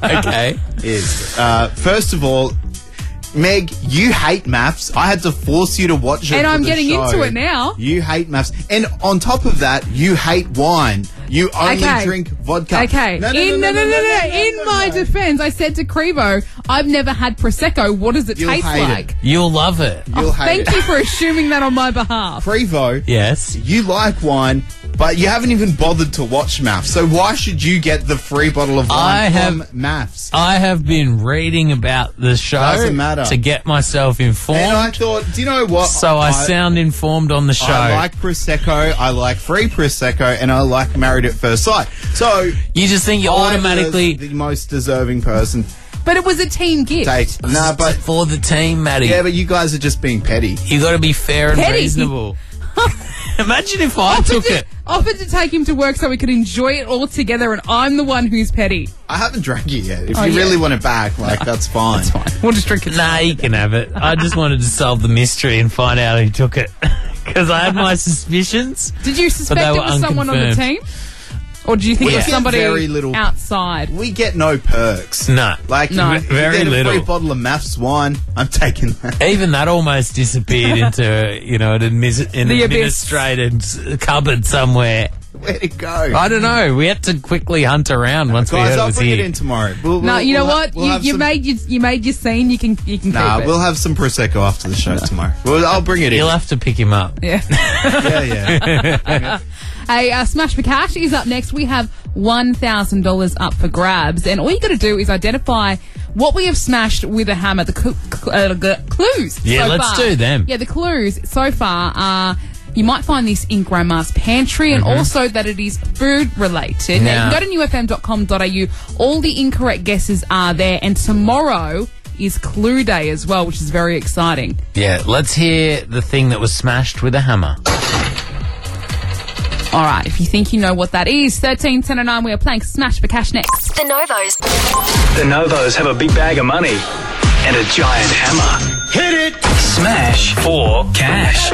is, first of all, Meg, you hate maths. I had to force you to watch it. And for I'm the getting show. into it now. You hate maths. And on top of that, you hate wine. You only drink vodka. Okay. In my defense, I said to Crevo, I've never had Prosecco. What does it taste like? You'll love it. Thank you for assuming that on my behalf. Crevo. Yes. You like wine, but you haven't even bothered to watch maths. So why should you get the free bottle of wine from maths? I have been reading about the show. Doesn't matter. To get myself informed. And I thought, do you know what? So I sound informed on the show. I like Prosecco, I like free Prosecco, and I like Married at First Sight. So you just think you're automatically the most deserving person. But it was a team gift. Nah, but for the team, Maddie. Yeah, but you guys are just being petty. You got to be fair and reasonable. Imagine if I took it. Offered to take him to work so we could enjoy it all together, and I'm the one who's petty. I haven't drank it yet. If you really want it back, that's fine. That's fine. We'll just drink it. Nah, you can have it. I just wanted to solve the mystery and find out who took it. Because I had my suspicions. Did you suspect it was someone on the team? Or do you think it was somebody outside? We get no perks. No. Very little. A free bottle of maths wine, I'm taking that. Even that almost disappeared into, an administrated cupboard somewhere. Where'd it go? I don't know. We had to quickly hunt around once we heard it was bring here. it in tomorrow. You know what? You made your scene. You can keep it. We'll have some Prosecco after the show tomorrow. I'll bring it in. You'll have to pick him up. Yeah. yeah. Hey, Smash for Cash is up next. We have $1,000 up for grabs, and all you got to do is identify what we have smashed with a hammer. The clues. Yeah, let's do them. Yeah, the clues so far are. You might find this in Grandma's pantry, and also that it is food related. Now, you can go to newfm.com.au. All the incorrect guesses are there, and tomorrow is Clue Day as well, which is very exciting. Yeah, let's hear the thing that was smashed with a hammer. All right, if you think you know what that is, 13, 10 and 9, we are playing Smash for Cash next. The Novos have a big bag of money and a giant hammer. Hit it! Smash for Cash.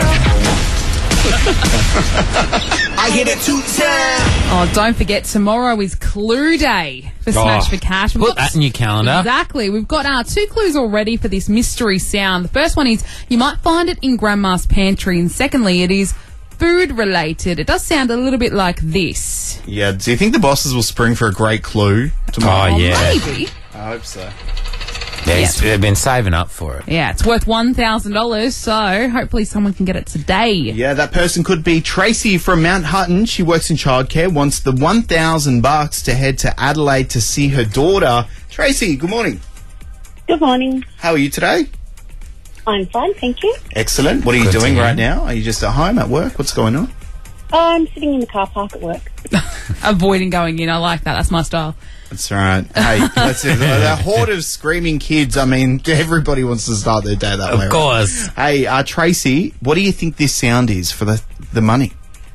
I hit it 2 times. Oh, don't forget, tomorrow is Clue Day for Smash for Cash. Put that in your calendar. Exactly. We've got 2 clues already for this mystery sound. The first one is, you might find it in Grandma's pantry, and secondly, it is food related. It does sound a little bit like this. Yeah, do you think the bosses will spring for a great clue tomorrow? Oh, yeah. Maybe. I hope so. Yeah, they've been saving up for it. Yeah, it's worth $1,000, so hopefully someone can get it today. Yeah, that person could be Tracy from Mount Hutton. She works in childcare, wants the $1,000 to head to Adelaide to see her daughter. Tracy, good morning. Good morning. How are you today? I'm fine, thank you. Excellent. What are you doing right now? Are you just at home, at work? What's going on? I'm sitting in the car park at work. Avoiding going in. I like that. That's my style. That's right. Hey, that's it. The horde of screaming kids. I mean, everybody wants to start their day that way. Of course. Right? Hey, Tracy, what do you think this sound is for the money?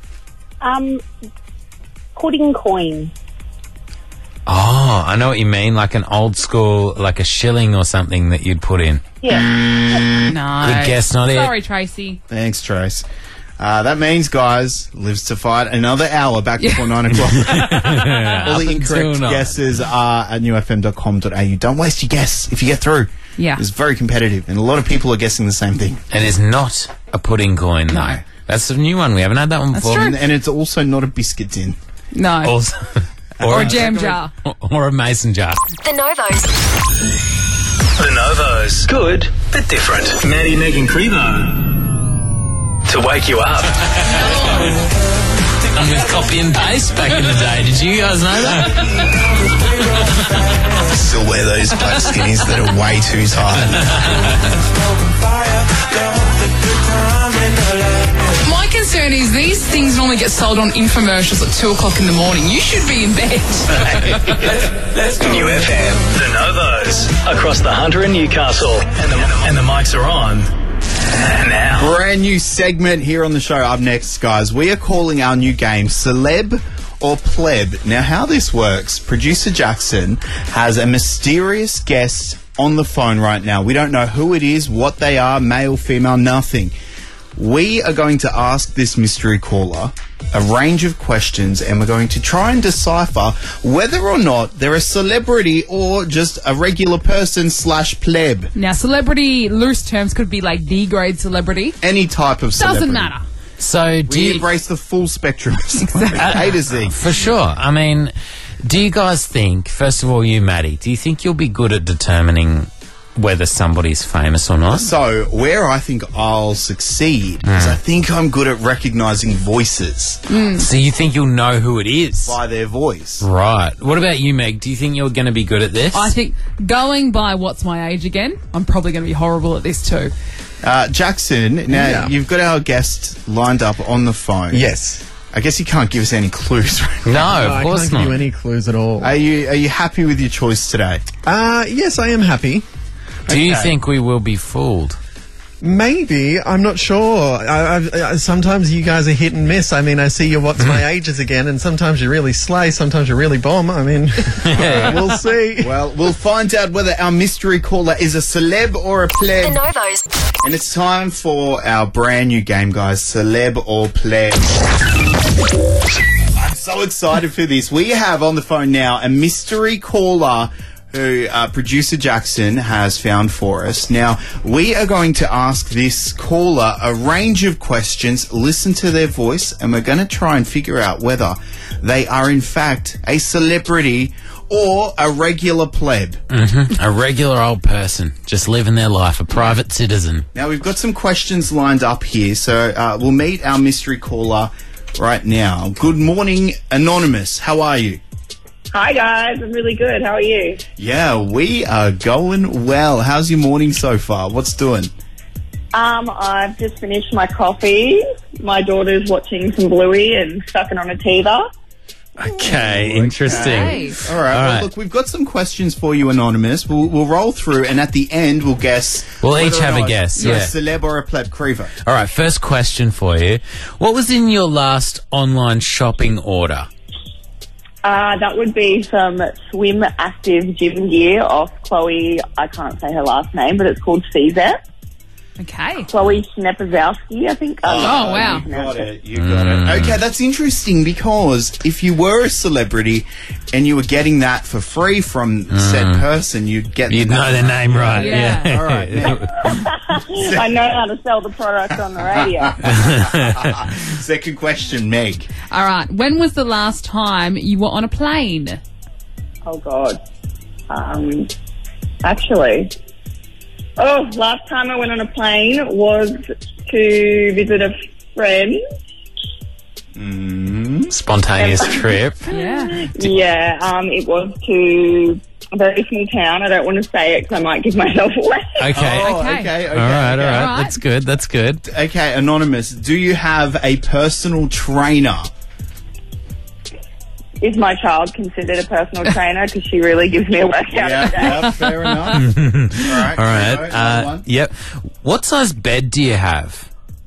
Putting coins. Oh, I know what you mean. Like an old school, like a shilling or something that you'd put in. Yeah. No. Good guess, not it. Sorry, Tracy. Thanks, Trace. That means, guys, lives to fight another hour back before 9 o'clock. All the incorrect guesses are at newfm.com.au. Don't waste your guess if you get through. Yeah. It's very competitive, and a lot of people are guessing the same thing. And it's not a pudding coin, though. No. That's a new one. We haven't had that one That's before. true. And it's also not a biscuit tin. No. Also, or a jam jar. Or a mason jar. The Novos. The Novos. Good, but different. Maddie, Meg and Crevo. To wake you up. I'm with copy and paste back in the day. Did you guys know that? Still wear those black skinnies that are way too tight. My concern is these things normally get sold on infomercials at 2 o'clock in the morning. You should be in bed. New FM. The Novos. Across the Hunter and Newcastle. And the mics are on. Now. Brand new segment here on the show. Up next, guys, we are calling our new game Celeb or Pleb. Now, how this works, producer Jackson has a mysterious guest on the phone right now. We don't know who it is, what they are, male, female, nothing. We are going to ask this mystery caller a range of questions, and we're going to try and decipher whether or not they're a celebrity or just a regular person / pleb. Now, celebrity, loose terms could be like D-grade celebrity. Any type of celebrity. Doesn't matter. So we embrace the full spectrum. A to Z. For sure. I mean, do you guys think, first of all, you, Maddie, do you think you'll be good at determining whether somebody's famous or not? So, where I think I'll succeed is I think I'm good at recognising voices. So you think you'll know who it is? By their voice. Right. What about you, Meg? Do you think you're going to be good at this? I think, going by what's my age again, I'm probably going to be horrible at this too. Jackson, now you've got our guest lined up on the phone. Yes. I guess you can't give us any clues. Right? No, of course I can't not. give you any clues at all. Are you happy with your choice today? Yes, I am happy. Do you think we will be fooled? Maybe. I'm not sure. I sometimes you guys are hit and miss. I mean, I see your What's My Ages again, and sometimes you really slay, sometimes you really bomb. I mean, we'll see. Well, we'll find out whether our mystery caller is a celeb or a pleb. The Novos. And it's time for our brand new game, guys, Celeb or Pleb. I'm so excited for this. We have on the phone now a mystery caller who producer Jackson has found for us. Now, we are going to ask this caller a range of questions, listen to their voice, and we're going to try and figure out whether they are in fact a celebrity or a regular pleb. A regular old person, just living their life, a private citizen. Now, we've got some questions lined up here, so we'll meet our mystery caller right now. Good morning, Anonymous. How are you? Hi, guys. I'm really good. How are you? Yeah, we are going well. How's your morning so far? What's doing? I've just finished my coffee. My daughter's watching some Bluey and sucking on a teether. Okay, interesting. All right. Well, look, we've got some questions for you, Anonymous. We'll roll through, and at the end, we'll guess. We'll each whether or have a not guess, you're yeah. a celeb or a pleb. Crevo. All right, first question for you. What was in your last online shopping order? That would be some Swim Active gym gear off Chloe. I can't say her last name, but it's called CZ. Okay. Chloe Schnepazowski, I think. wow. You got it. You got it. Okay, that's interesting because if you were a celebrity and you were getting that for free from said person, you'd get You'd know their name right. Yeah. All right. I know how to sell the product on the radio. Second question, Meg. All right. When was the last time you were on a plane? Oh, God. Actually. Oh, last time I went on a plane was to visit a friend. Spontaneous trip. Yeah. Yeah, it was to a very small town. I don't want to say it because I might give myself away. Okay. Oh, okay. All right. That's good. That's good. Okay, Anonymous, do you have a personal trainer? Is my child considered a personal trainer? Because she really gives me a workout every day. Yeah, fair enough. All right. Yep. What size bed do you have?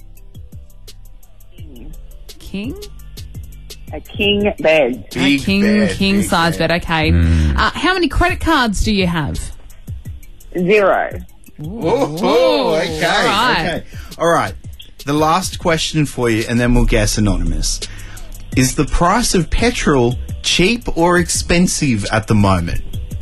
King? A king bed. King size bed. Okay. How many credit cards do you have? 0. Oh, okay. All right. Okay. All right. The last question for you, and then we'll guess, Anonymous. Is the price of petrol cheap or expensive at the moment?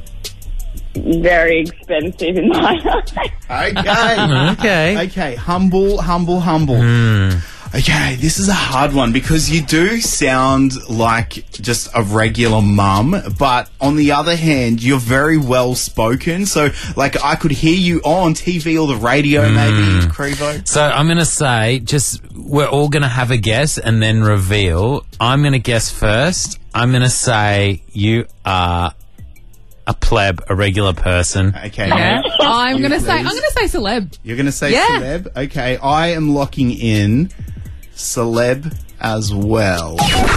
Very expensive in my eyes. Okay. Humble. Okay, this is a hard one because you do sound like just a regular mum, but on the other hand, you're very well spoken. So, like, I could hear you on TV or the radio, maybe, Crevo. So I'm going to say, we're all going to have a guess and then reveal. I'm going to guess first. I'm going to say you are a pleb, a regular person. Okay. Yeah. I'm going to say celeb. You're going to say celeb? Okay, I am locking in celeb as well.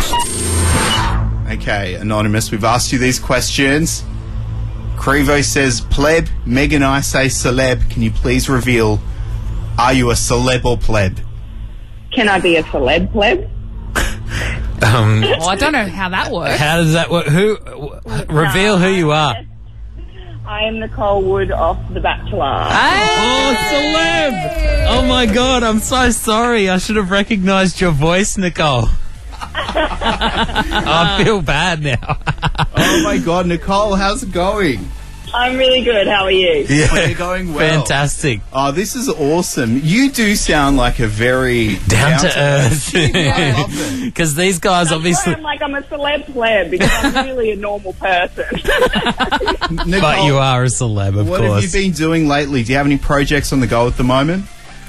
Okay, Anonymous, we've asked you these questions. Crevo says pleb, Meg and I say celeb. Can you please reveal, are you a celeb or pleb? Can I be a celeb pleb? I don't know how that works. How does that work? Reveal who you are. I am Nicole Wood off The Bachelor. Oh, celeb! Oh my God, I'm so sorry. I should have recognised your voice, Nicole. I feel bad now. Oh my God, Nicole, how's it going? I'm really good. How are you? Yeah, you're going well. Fantastic. Oh, this is awesome. You do sound like a very down to earth. I love it. Because these guys obviously. I'm a celeb pleb because I'm really a normal person. Nicole, but you are a celeb, of what course. What have you been doing lately? Do you have any projects on the go at the moment?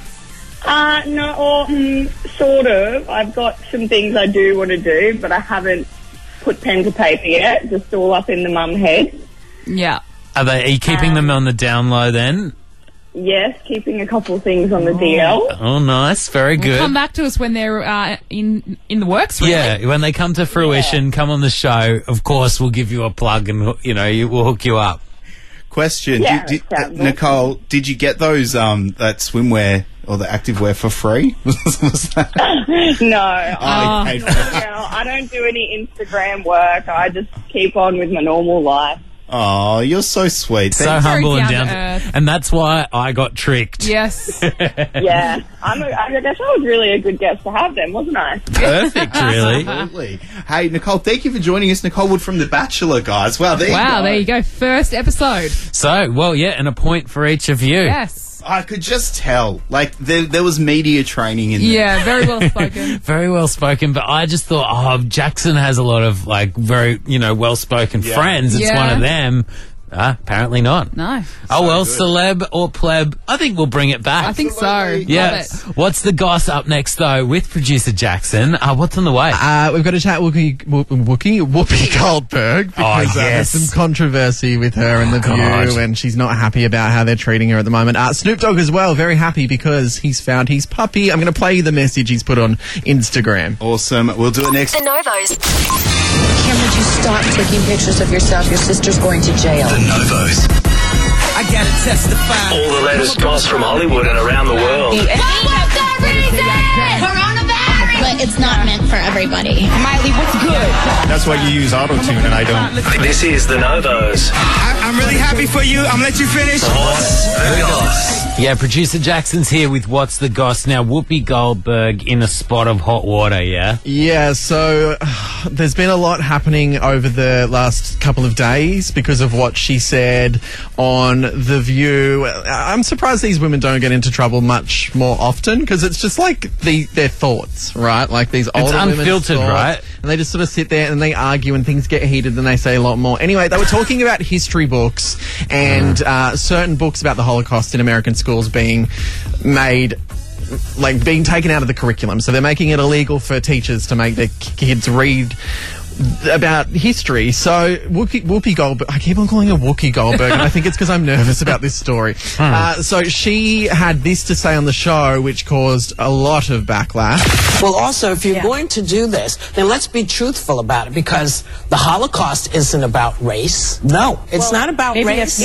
No, sort of. I've got some things I do want to do, but I haven't put pen to paper yet. Just all up in the mum head. Yeah. Are you keeping them on the down low then? Yes, keeping a couple things on the DL. Oh, nice. Very good. Come back to us when they're in the works, really. Yeah, when they come to fruition, come on the show. Of course, we'll give you a plug and, we'll hook you up. Question. Yeah, Nicole, did you get those, that swimwear or the activewear for free? Was that? No. I I don't do any Instagram work. I just keep on with my normal life. Oh, you're so sweet. So humble and down to earth. And that's why I got tricked. Yes. Yeah. I guess I was really a good guest to have them, wasn't I? Perfect, really. Absolutely. Hey, Nicole, thank you for joining us. Nicole Wood from The Bachelor, guys. Wow, there you go. First episode. So, and a point for each of you. Yes. I could just tell. Like, there was media training in there. Yeah, very well spoken. Very well spoken, but I just thought, Jackson has a lot of, very, well spoken friends. It's one of them. Apparently not. No. Celeb or pleb, I think we'll bring it back. I think so. Yeah. What's the goss up next, though, with producer Jackson? What's on the way? We've got to chat Whoopi Goldberg. Because there's some controversy with her and The View, and she's not happy about how they're treating her at the moment. Snoop Dogg as well, very happy because he's found his puppy. I'm going to play you the message he's put on Instagram. Awesome. We'll do it next. The Novos. Kim, would you stop taking pictures of yourself? Your sister's going to jail. The Novos. I gotta testify. All the latest goss from Hollywood and around the world. Coronavirus! But it's not meant for everybody. Miley, what's good? That's why you use auto-tune and I don't. This is The Novos. I'm really happy for you. I'm gonna let you finish. What's the goss? Yeah, producer Jackson's here with What's the Goss. Now, Whoopi Goldberg in a spot of hot water, yeah? Yeah, so there's been a lot happening over the last couple of days because of what she said on The View. I'm surprised these women don't get into trouble much more often because it's just like their thoughts, right? Like these older women's It's unfiltered, thoughts, right? And they just sort of sit there and they argue and things get heated and they say a lot more. Anyway, they were talking about history books and certain books about the Holocaust in American schools being made, like being taken out of the curriculum. So they're making it illegal for teachers to make their kids read about history. So Whoopi Goldberg, I keep on calling her Wookie Goldberg, and I think it's because I'm nervous about this story. So she had this to say on the show, which caused a lot of backlash. Well, also, if you're going to do this, then let's be truthful about it, because the Holocaust isn't about race. No, it's not about race.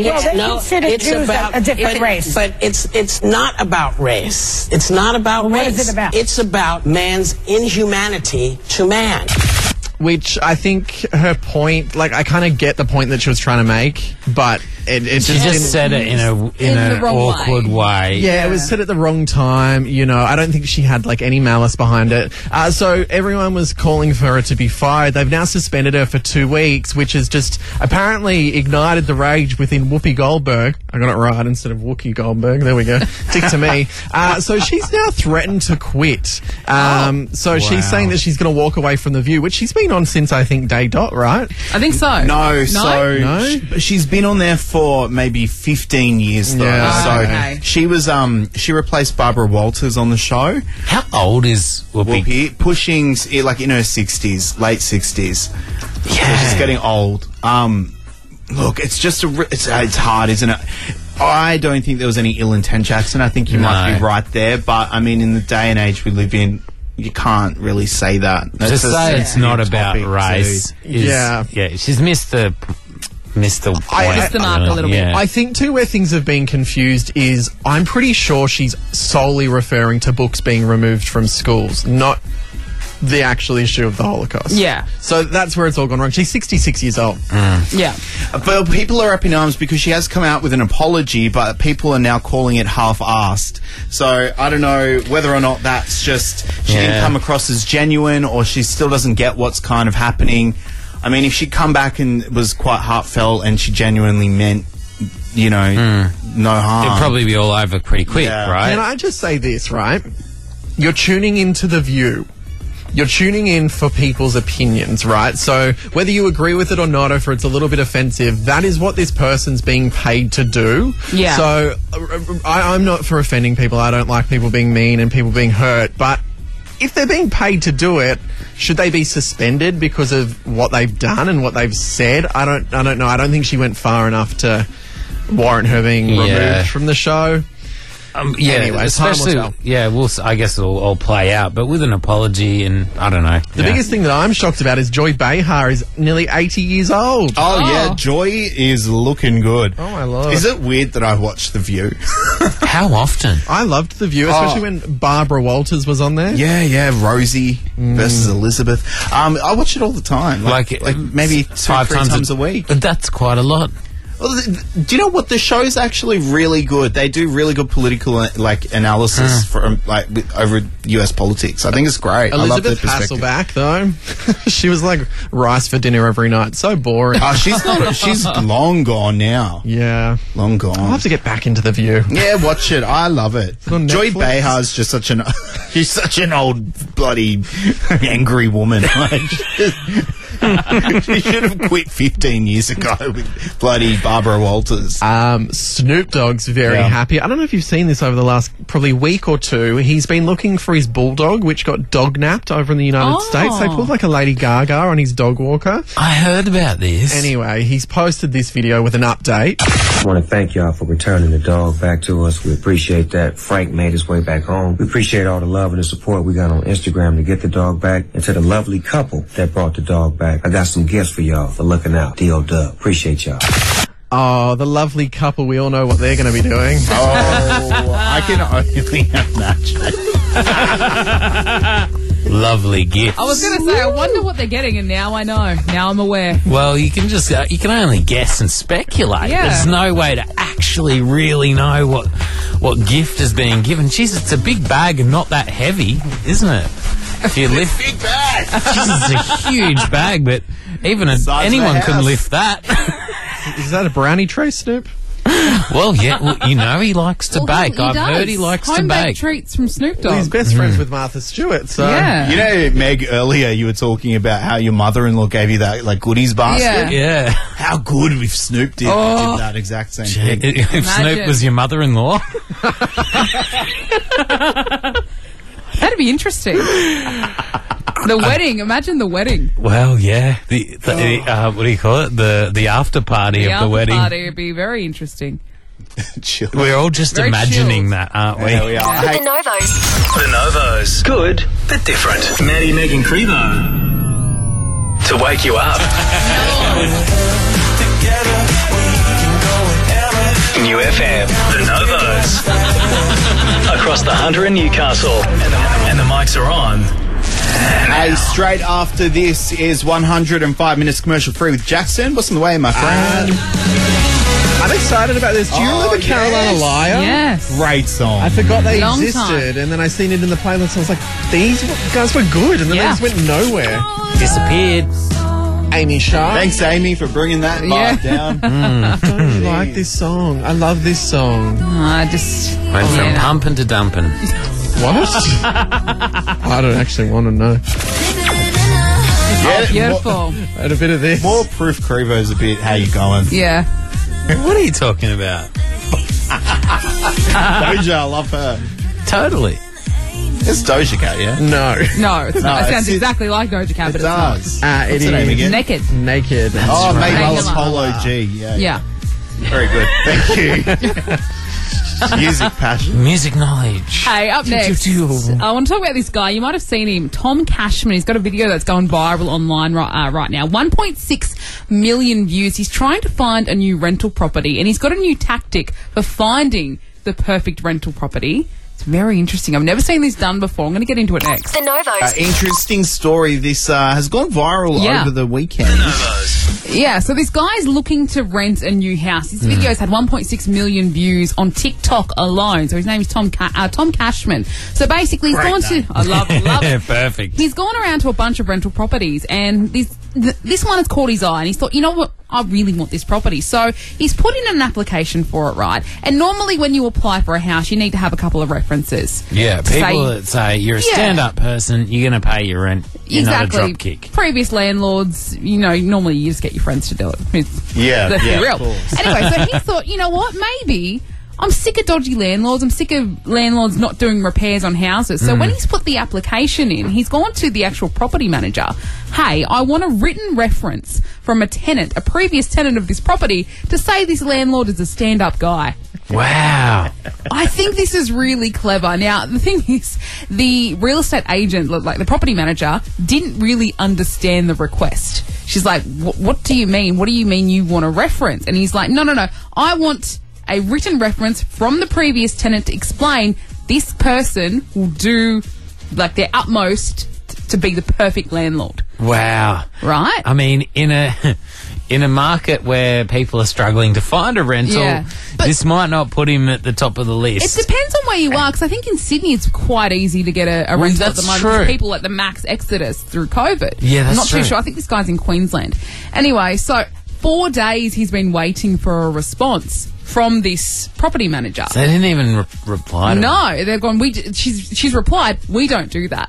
It's about a different race. But it's not about race. It's not about race. What is it about? It's about man's inhumanity to man. Which I think her point, like I kind of get the point that she was trying to make, but it She just said it in an awkward way. Yeah, it was said at the wrong time. You know, I don't think she had like any malice behind it. So everyone was calling for her to be fired. They've now suspended her for 2 weeks, which has just apparently ignited the rage within Whoopi Goldberg. I got it right instead of Wookie Goldberg. There we go. Tick to me. So she's now threatened to quit. So she's saying that she's going to walk away from The View, which she's been on since I think day dot, right? I think so. No? She's been on there for maybe 15 years though. Yeah. So she was she replaced Barbara Walters on the show. How old is Whoopi? Pushing like in her 60s, late 60s. Yeah, she's getting old. Look, it's just it's hard, isn't it? I don't think there was any ill intent, Jackson. I think you might be right there, but I mean, in the day and age we live in, you can't really say that. To say it's not about race. Yeah, she's missed the point. Missed the mark a little bit. I think too where things have been confused is I'm pretty sure she's solely referring to books being removed from schools, not the actual issue of the Holocaust. Yeah. So that's where it's all gone wrong. She's 66 years old. Yeah. But people are up in arms because she has come out with an apology, but people are now calling it half-assed. So I don't know whether or not that's just she didn't come across as genuine, or she still doesn't get what's kind of happening. I mean, if she'd come back and was quite heartfelt and she genuinely meant, you know, no harm, it'd probably be all over pretty quick, right? Can I just say this, right? You're tuning into The View. You're tuning in for people's opinions, right? So whether you agree with it or not, or if it's a little bit offensive, that is what this person's being paid to do. Yeah. So I'm not for offending people. I don't like people being mean and people being hurt. But if they're being paid to do it, should they be suspended because of what they've done and what they've said? I don't know. I don't think she went far enough to warrant her being removed from the show. Anyway, especially, I guess it'll all play out, but with an apology and, I don't know. The biggest thing that I'm shocked about is Joy Behar is nearly 80 years old. Oh, yeah, Joy is looking good. Oh, my Lord. Is it weird that I watched The View? How often? I loved The View, especially when Barbara Walters was on there. Yeah, Rosie versus Elizabeth. I watch it all the time. Like maybe 2-3 times a week. That's quite a lot. Well, do you know what? The show's actually really good. They do really good political analysis from over U.S. politics. I think it's great. Elizabeth I love the Hasselbeck, though, she was like rice for dinner every night. So boring. Oh, she's long gone now. Yeah, long gone. I'll have to get back into The View. Yeah, watch it. I love it. Joy Behar's just such an she's such an old bloody angry woman. She should have quit 15 years ago with bloody Barbara Walters. Snoop Dogg's very happy. I don't know if you've seen this over the last probably week or two. He's been looking for his bulldog, which got dog-napped over in the United States. They pulled like a Lady Gaga on his dog walker. I heard about this. Anyway, he's posted this video with an update. I want to thank y'all for returning the dog back to us. We appreciate that. Frank made his way back home. We appreciate all the love and the support we got on Instagram to get the dog back. And to the lovely couple that brought the dog back, I got some gifts for y'all for looking out. D.O. Dub. Appreciate y'all. Oh, the lovely couple. We all know what they're going to be doing. Oh, I can only imagine. Lovely gift. I was going to say, I wonder what they're getting, and now I know. Now I'm aware. Well, you can just you can only guess and speculate. Yeah. There's no way to actually really know what gift is being given. Jeez, it's a big bag and not that heavy, isn't it? If you lift, big bag. Jeez, it's a huge bag, but even anyone can lift that. Is that a brownie tray, Snoop? Well, yeah, he likes to bake. I've heard he likes to bake. Treats from Snoop Dogg. Well, he's best friends with Martha Stewart, so... Yeah. You know, Meg, earlier you were talking about how your mother-in-law gave you that, like, goodies basket. Yeah. How good if Snoop did that exact same thing. If Snoop was your mother-in-law. That'd be interesting. The wedding. Imagine the wedding. Well, yeah. The what do you call it? The after party of the wedding. The after party would be very interesting. We're all just Very imagining chilled. that, aren't we? Yeah, we are. The Novos. Good, but different. Maddie, Meg and Crevo. To wake you up. New FM. The Novos. Across the Hunter and Newcastle. And the mics are on. Hey, straight after this is 105 minutes commercial free with Jackson. What's on the way, my friend? I'm excited about this. Do you remember Carolina Liar? Yes. Great song. I forgot they Long existed, time. and then I seen it in the playlist. I was like, these guys were good, and then they just went nowhere. Disappeared. Amy Sharp. Thanks, Amy, for bringing that vibe down. I don't like this song. I love this song. I just... Went from pumping to dumping. What? I don't actually want to know. Yeah, Beautiful. And a bit of this. More proof Crevo's a bit how you going. Yeah. What are you talking about? Doja, I love her. Totally. It's Doja Cat, yeah? No. No, it's not. It sounds it's- exactly like Doja Cat, but It does. it's What's the name again? Naked. Naked. Oh, right. Maybell Naked. Apollo G. Yeah. Yeah. Very good. Thank you. Music passion. Music knowledge. Hey, up next, I want to talk about this guy. You might have seen him, Tom Cashman. He's got a video that's going viral online right now. 1.6 million views. He's trying to find a new rental property, and he's got a new tactic for finding the perfect rental property. It's very interesting. I've never seen this done before. I'm going to get into it next. The Novos. Interesting story. This has gone viral over the weekend. The Novos. Yeah, so this guy's looking to rent a new house. His video's had 1.6 million views on TikTok alone. So his name is Tom Cashman. So basically, he's gone to... I love it. Perfect. He's gone around to a bunch of rental properties, and this one has caught his eye, and he's thought, you know what, I really want this property. So he's put in an application for it, right? And normally when you apply for a house, you need to have a couple of references. Yeah, to people that say you're a stand-up person, you're going to pay your rent. You're Exactly. not a dropkick. Previous landlords, normally you just get your friends to do it. Yeah, Let's yeah, be real. of course. Anyway, so he thought, you know what, maybe... I'm sick of dodgy landlords. I'm sick of landlords not doing repairs on houses. So when he's put the application in, he's gone to the actual property manager. Hey, I want a written reference from a previous tenant of this property, to say this landlord is a stand-up guy. Wow. I think this is really clever. Now, the thing is, the real estate agent, like the property manager, didn't really understand the request. She's like, what do you mean? What do you mean you want a reference? And he's like, no. I want a written reference from the previous tenant to explain this person will do like their utmost to be the perfect landlord. Wow. Right? I mean, in a market where people are struggling to find a rental, this might not put him at the top of the list. It depends on where you are, because I think in Sydney it's quite easy to get a rental at the moment. true. People at the max exodus through COVID. Yeah, that's I'm not true. too sure. I think this guy's in Queensland. Anyway, so 4 days he's been waiting for a response from this property manager. So they didn't even reply to him. No, they've gone. She's replied, we don't do that.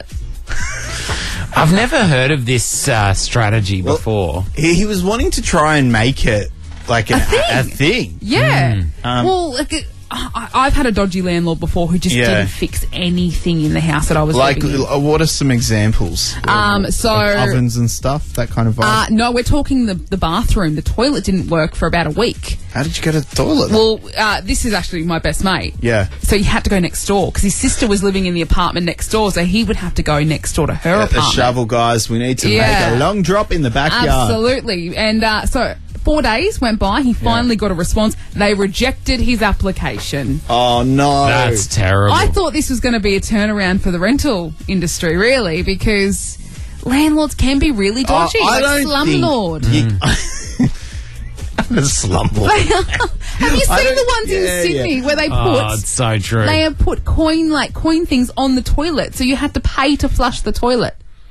I've never heard of this strategy before. He was wanting to try and make it like a thing. Yeah. Well, I've had a dodgy landlord before who just didn't fix anything in the house that I was living in. What are some examples? So ovens and stuff, that kind of vibe. no, we're talking the bathroom. The toilet didn't work for about a week. How did you get a toilet? Well, this is actually my best mate. Yeah. So he had to go next door because his sister was living in the apartment next door, so he would have to go next door to her Get the apartment. shovel, guys. We need to make a long drop in the backyard. Absolutely. And so 4 days went by. He finally got a response. They rejected his application. Oh, no. That's terrible. I thought this was going to be a turnaround for the rental industry, really, because landlords can be really dodgy. I like don't think slumlord. kind of slumlord? Have you seen the ones in Sydney where they put? Oh, it's so true. They have put coin things on the toilet, so you had to pay to flush the toilet.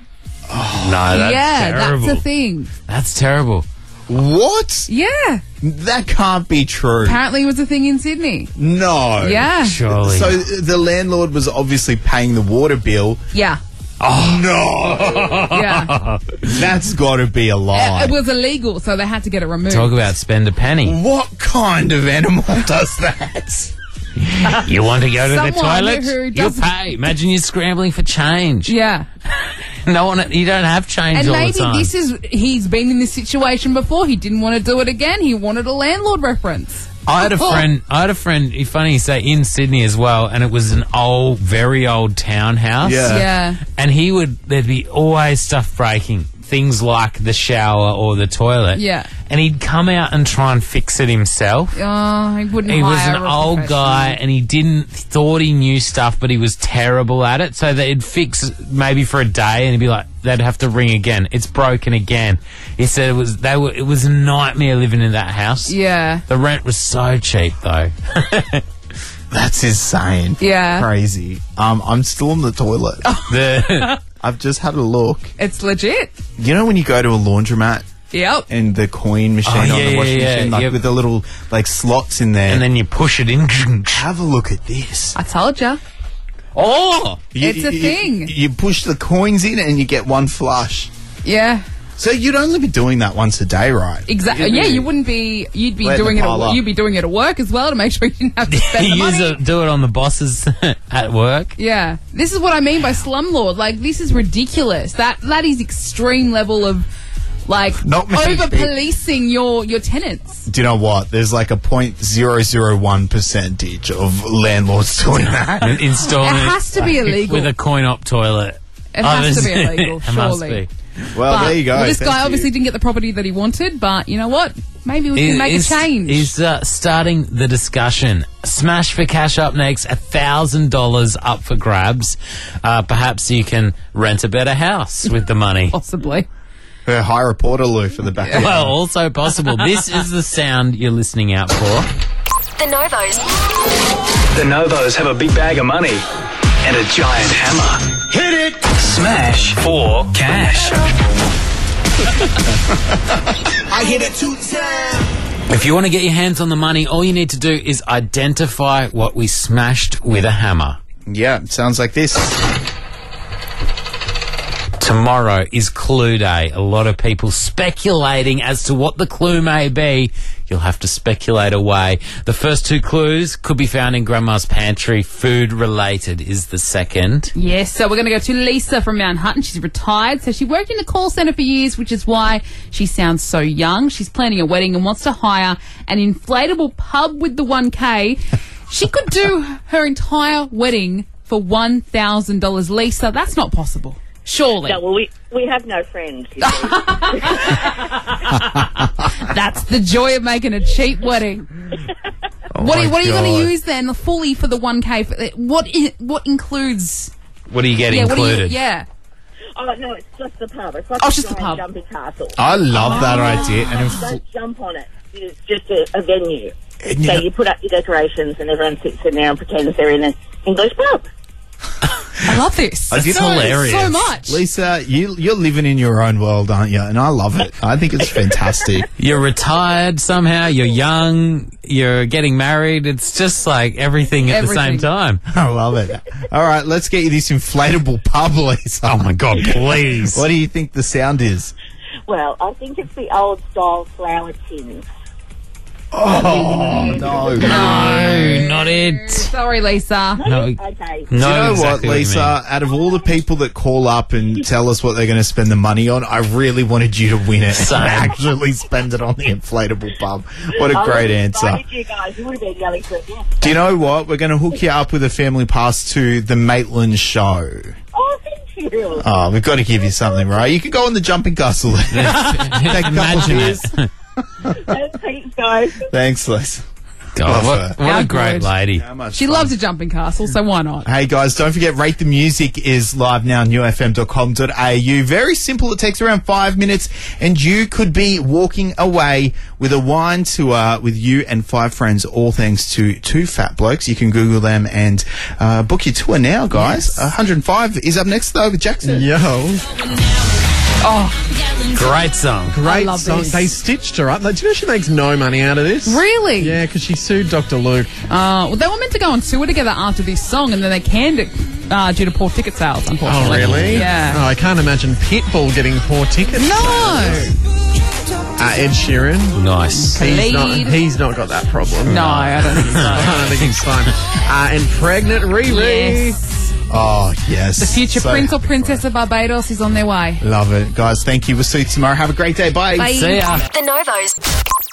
Oh, no, that's terrible. That's a thing. That's terrible. What? Yeah. That can't be true. Apparently it was a thing in Sydney. No. Yeah. Surely. So the landlord was obviously paying the water bill. Yeah. Oh, no. Yeah. That's got to be a lie. It was illegal, so they had to get it removed. Talk about spend a penny. What kind of animal does that? You want to go to the Someone toilet? who You doesn't- pay. Imagine you're scrambling for change. Yeah. No one. You don't have change And all maybe the time. he's been in this situation before. He didn't want to do it again. He wanted a landlord reference. I had a friend. It's funny you say in Sydney as well, and it was an old, very old townhouse. Yeah. And there'd be always stuff breaking, things like the shower or the toilet. Yeah. And he'd come out and try and fix it himself. Oh, he wouldn't He was hire an a old professional. guy, and he thought he knew stuff, but he was terrible at it. So they'd fix maybe for a day, and he'd be like, they'd have to ring again. It's broken again. He said it was a nightmare living in that house. Yeah. The rent was so cheap, though. That's insane. Yeah. Crazy. I'm still on the toilet. I've just had a look. It's legit. You know when you go to a laundromat Yep. and the coin machine on the washing machine, like with the little slots in there, and then you push it in. Have a look at this. I told you. Oh, It's a thing. You push the coins in and you get one flush. Yeah. So you'd only be doing that once a day, right? Exactly. Yeah, you wouldn't be. You'd be Let doing the it. pile up. You'd be doing it at work as well to make sure you didn't have to spend the money. Do it on the bosses at work. Yeah, this is what I mean by slumlord. Like, this is ridiculous. That is extreme level of Not many over policing your tenants. Do you know what? There's like a 0.001% of landlords doing that. Installing It has to be illegal. with a coin-op toilet. It has to be illegal. It must surely. be. Well, there you go. This Thank guy you. obviously didn't get the property that he wanted, but you know what? Maybe we can make a change. He's starting the discussion. Smash for cash up next. $1,000 up for grabs. Perhaps you can rent a better house with the money. Possibly. Hire a Portaloo for the back. Well, also possible. This is the sound you're listening out for. The Novos. The Novos have a big bag of money and a giant hammer. Hit it! Smash for cash. I hit it 2 times. If you want to get your hands on the money, all you need to do is identify what we smashed with a hammer. Yeah, it sounds like this. Tomorrow is Clue Day. A lot of people speculating as to what the clue may be. You'll have to speculate away. The first 2 clues could be found in Grandma's pantry. Food related is the second. Yes, so we're going to go to Lisa from Mount Hutton. She's retired, so she worked in the call centre for years, which is why she sounds so young. She's planning a wedding and wants to hire an inflatable pub with the 1K. She could do her entire wedding for $1,000. Lisa, that's not possible. Surely. No, well, we have no friends. You see. That's the joy of making a cheap wedding. What are you going to use then fully for the 1K? What includes? What do you get included? Oh, no, it's just the pub. It's like Oh, a it's just the giant pub. jumping castle. I love that idea. And Don't jump on it. It's just a venue. And So you know- you put up your decorations and everyone sits in there and pretends they're in an English pub. I love this. I did hilarious. So much. Lisa, you're living in your own world, aren't you? And I love it. I think it's fantastic. You're retired somehow. You're young. You're getting married. It's just like everything at the same time. I love it. All right, let's get you this inflatable pub, Lisa. Oh, my God, please. What do you think the sound is? Well, I think it's the old style flower tins. Oh, no. No, not it. Sorry, Lisa. No. Okay. Do you know exactly what, you Lisa? mean. Out of all the people that call up and tell us what they're going to spend the money on, I really wanted you to win it Same. and actually spend it on the inflatable pub. What a great answer. Why did you guys? You would have been yelling for it. Yeah. Do you know what? We're going to hook you up with a family pass to the Maitland show. Oh, thank you. Oh, we've got to give you something, right? You can go on the jumping castle. Take a couple of Imagine beers. it. Thanks, guys. Thanks, Lisa. God, what a great lady. She loves a jumping castle, so why not? Hey guys, don't forget Rate the Music is live now, newfm.com.au. Very simple. It takes around 5 minutes and you could be walking away with a wine tour with you and 5 friends, all thanks to 2 fat blokes. You can Google them and book your tour now, guys. 105 is up next though with Jackson. Yo. Oh, great song. Great song. This. They stitched her up. Do you know she makes no money out of this? Really? Yeah, because she sued Dr. Luke. Well, they were meant to go on tour together after this song, and then they canned it due to poor ticket sales, unfortunately. Oh, really? Yeah. Oh, I can't imagine Pitbull getting poor tickets. No! Ed Sheeran. Nice. He's not got that problem. No, I don't think so. I don't think he's fine. And Pregnant Riri. Yes. Oh, yes. The future Prince or Princess of Barbados is on their way. Love it. Guys, thank you. We'll see you tomorrow. Have a great day. Bye. Bye. See ya. The Novos.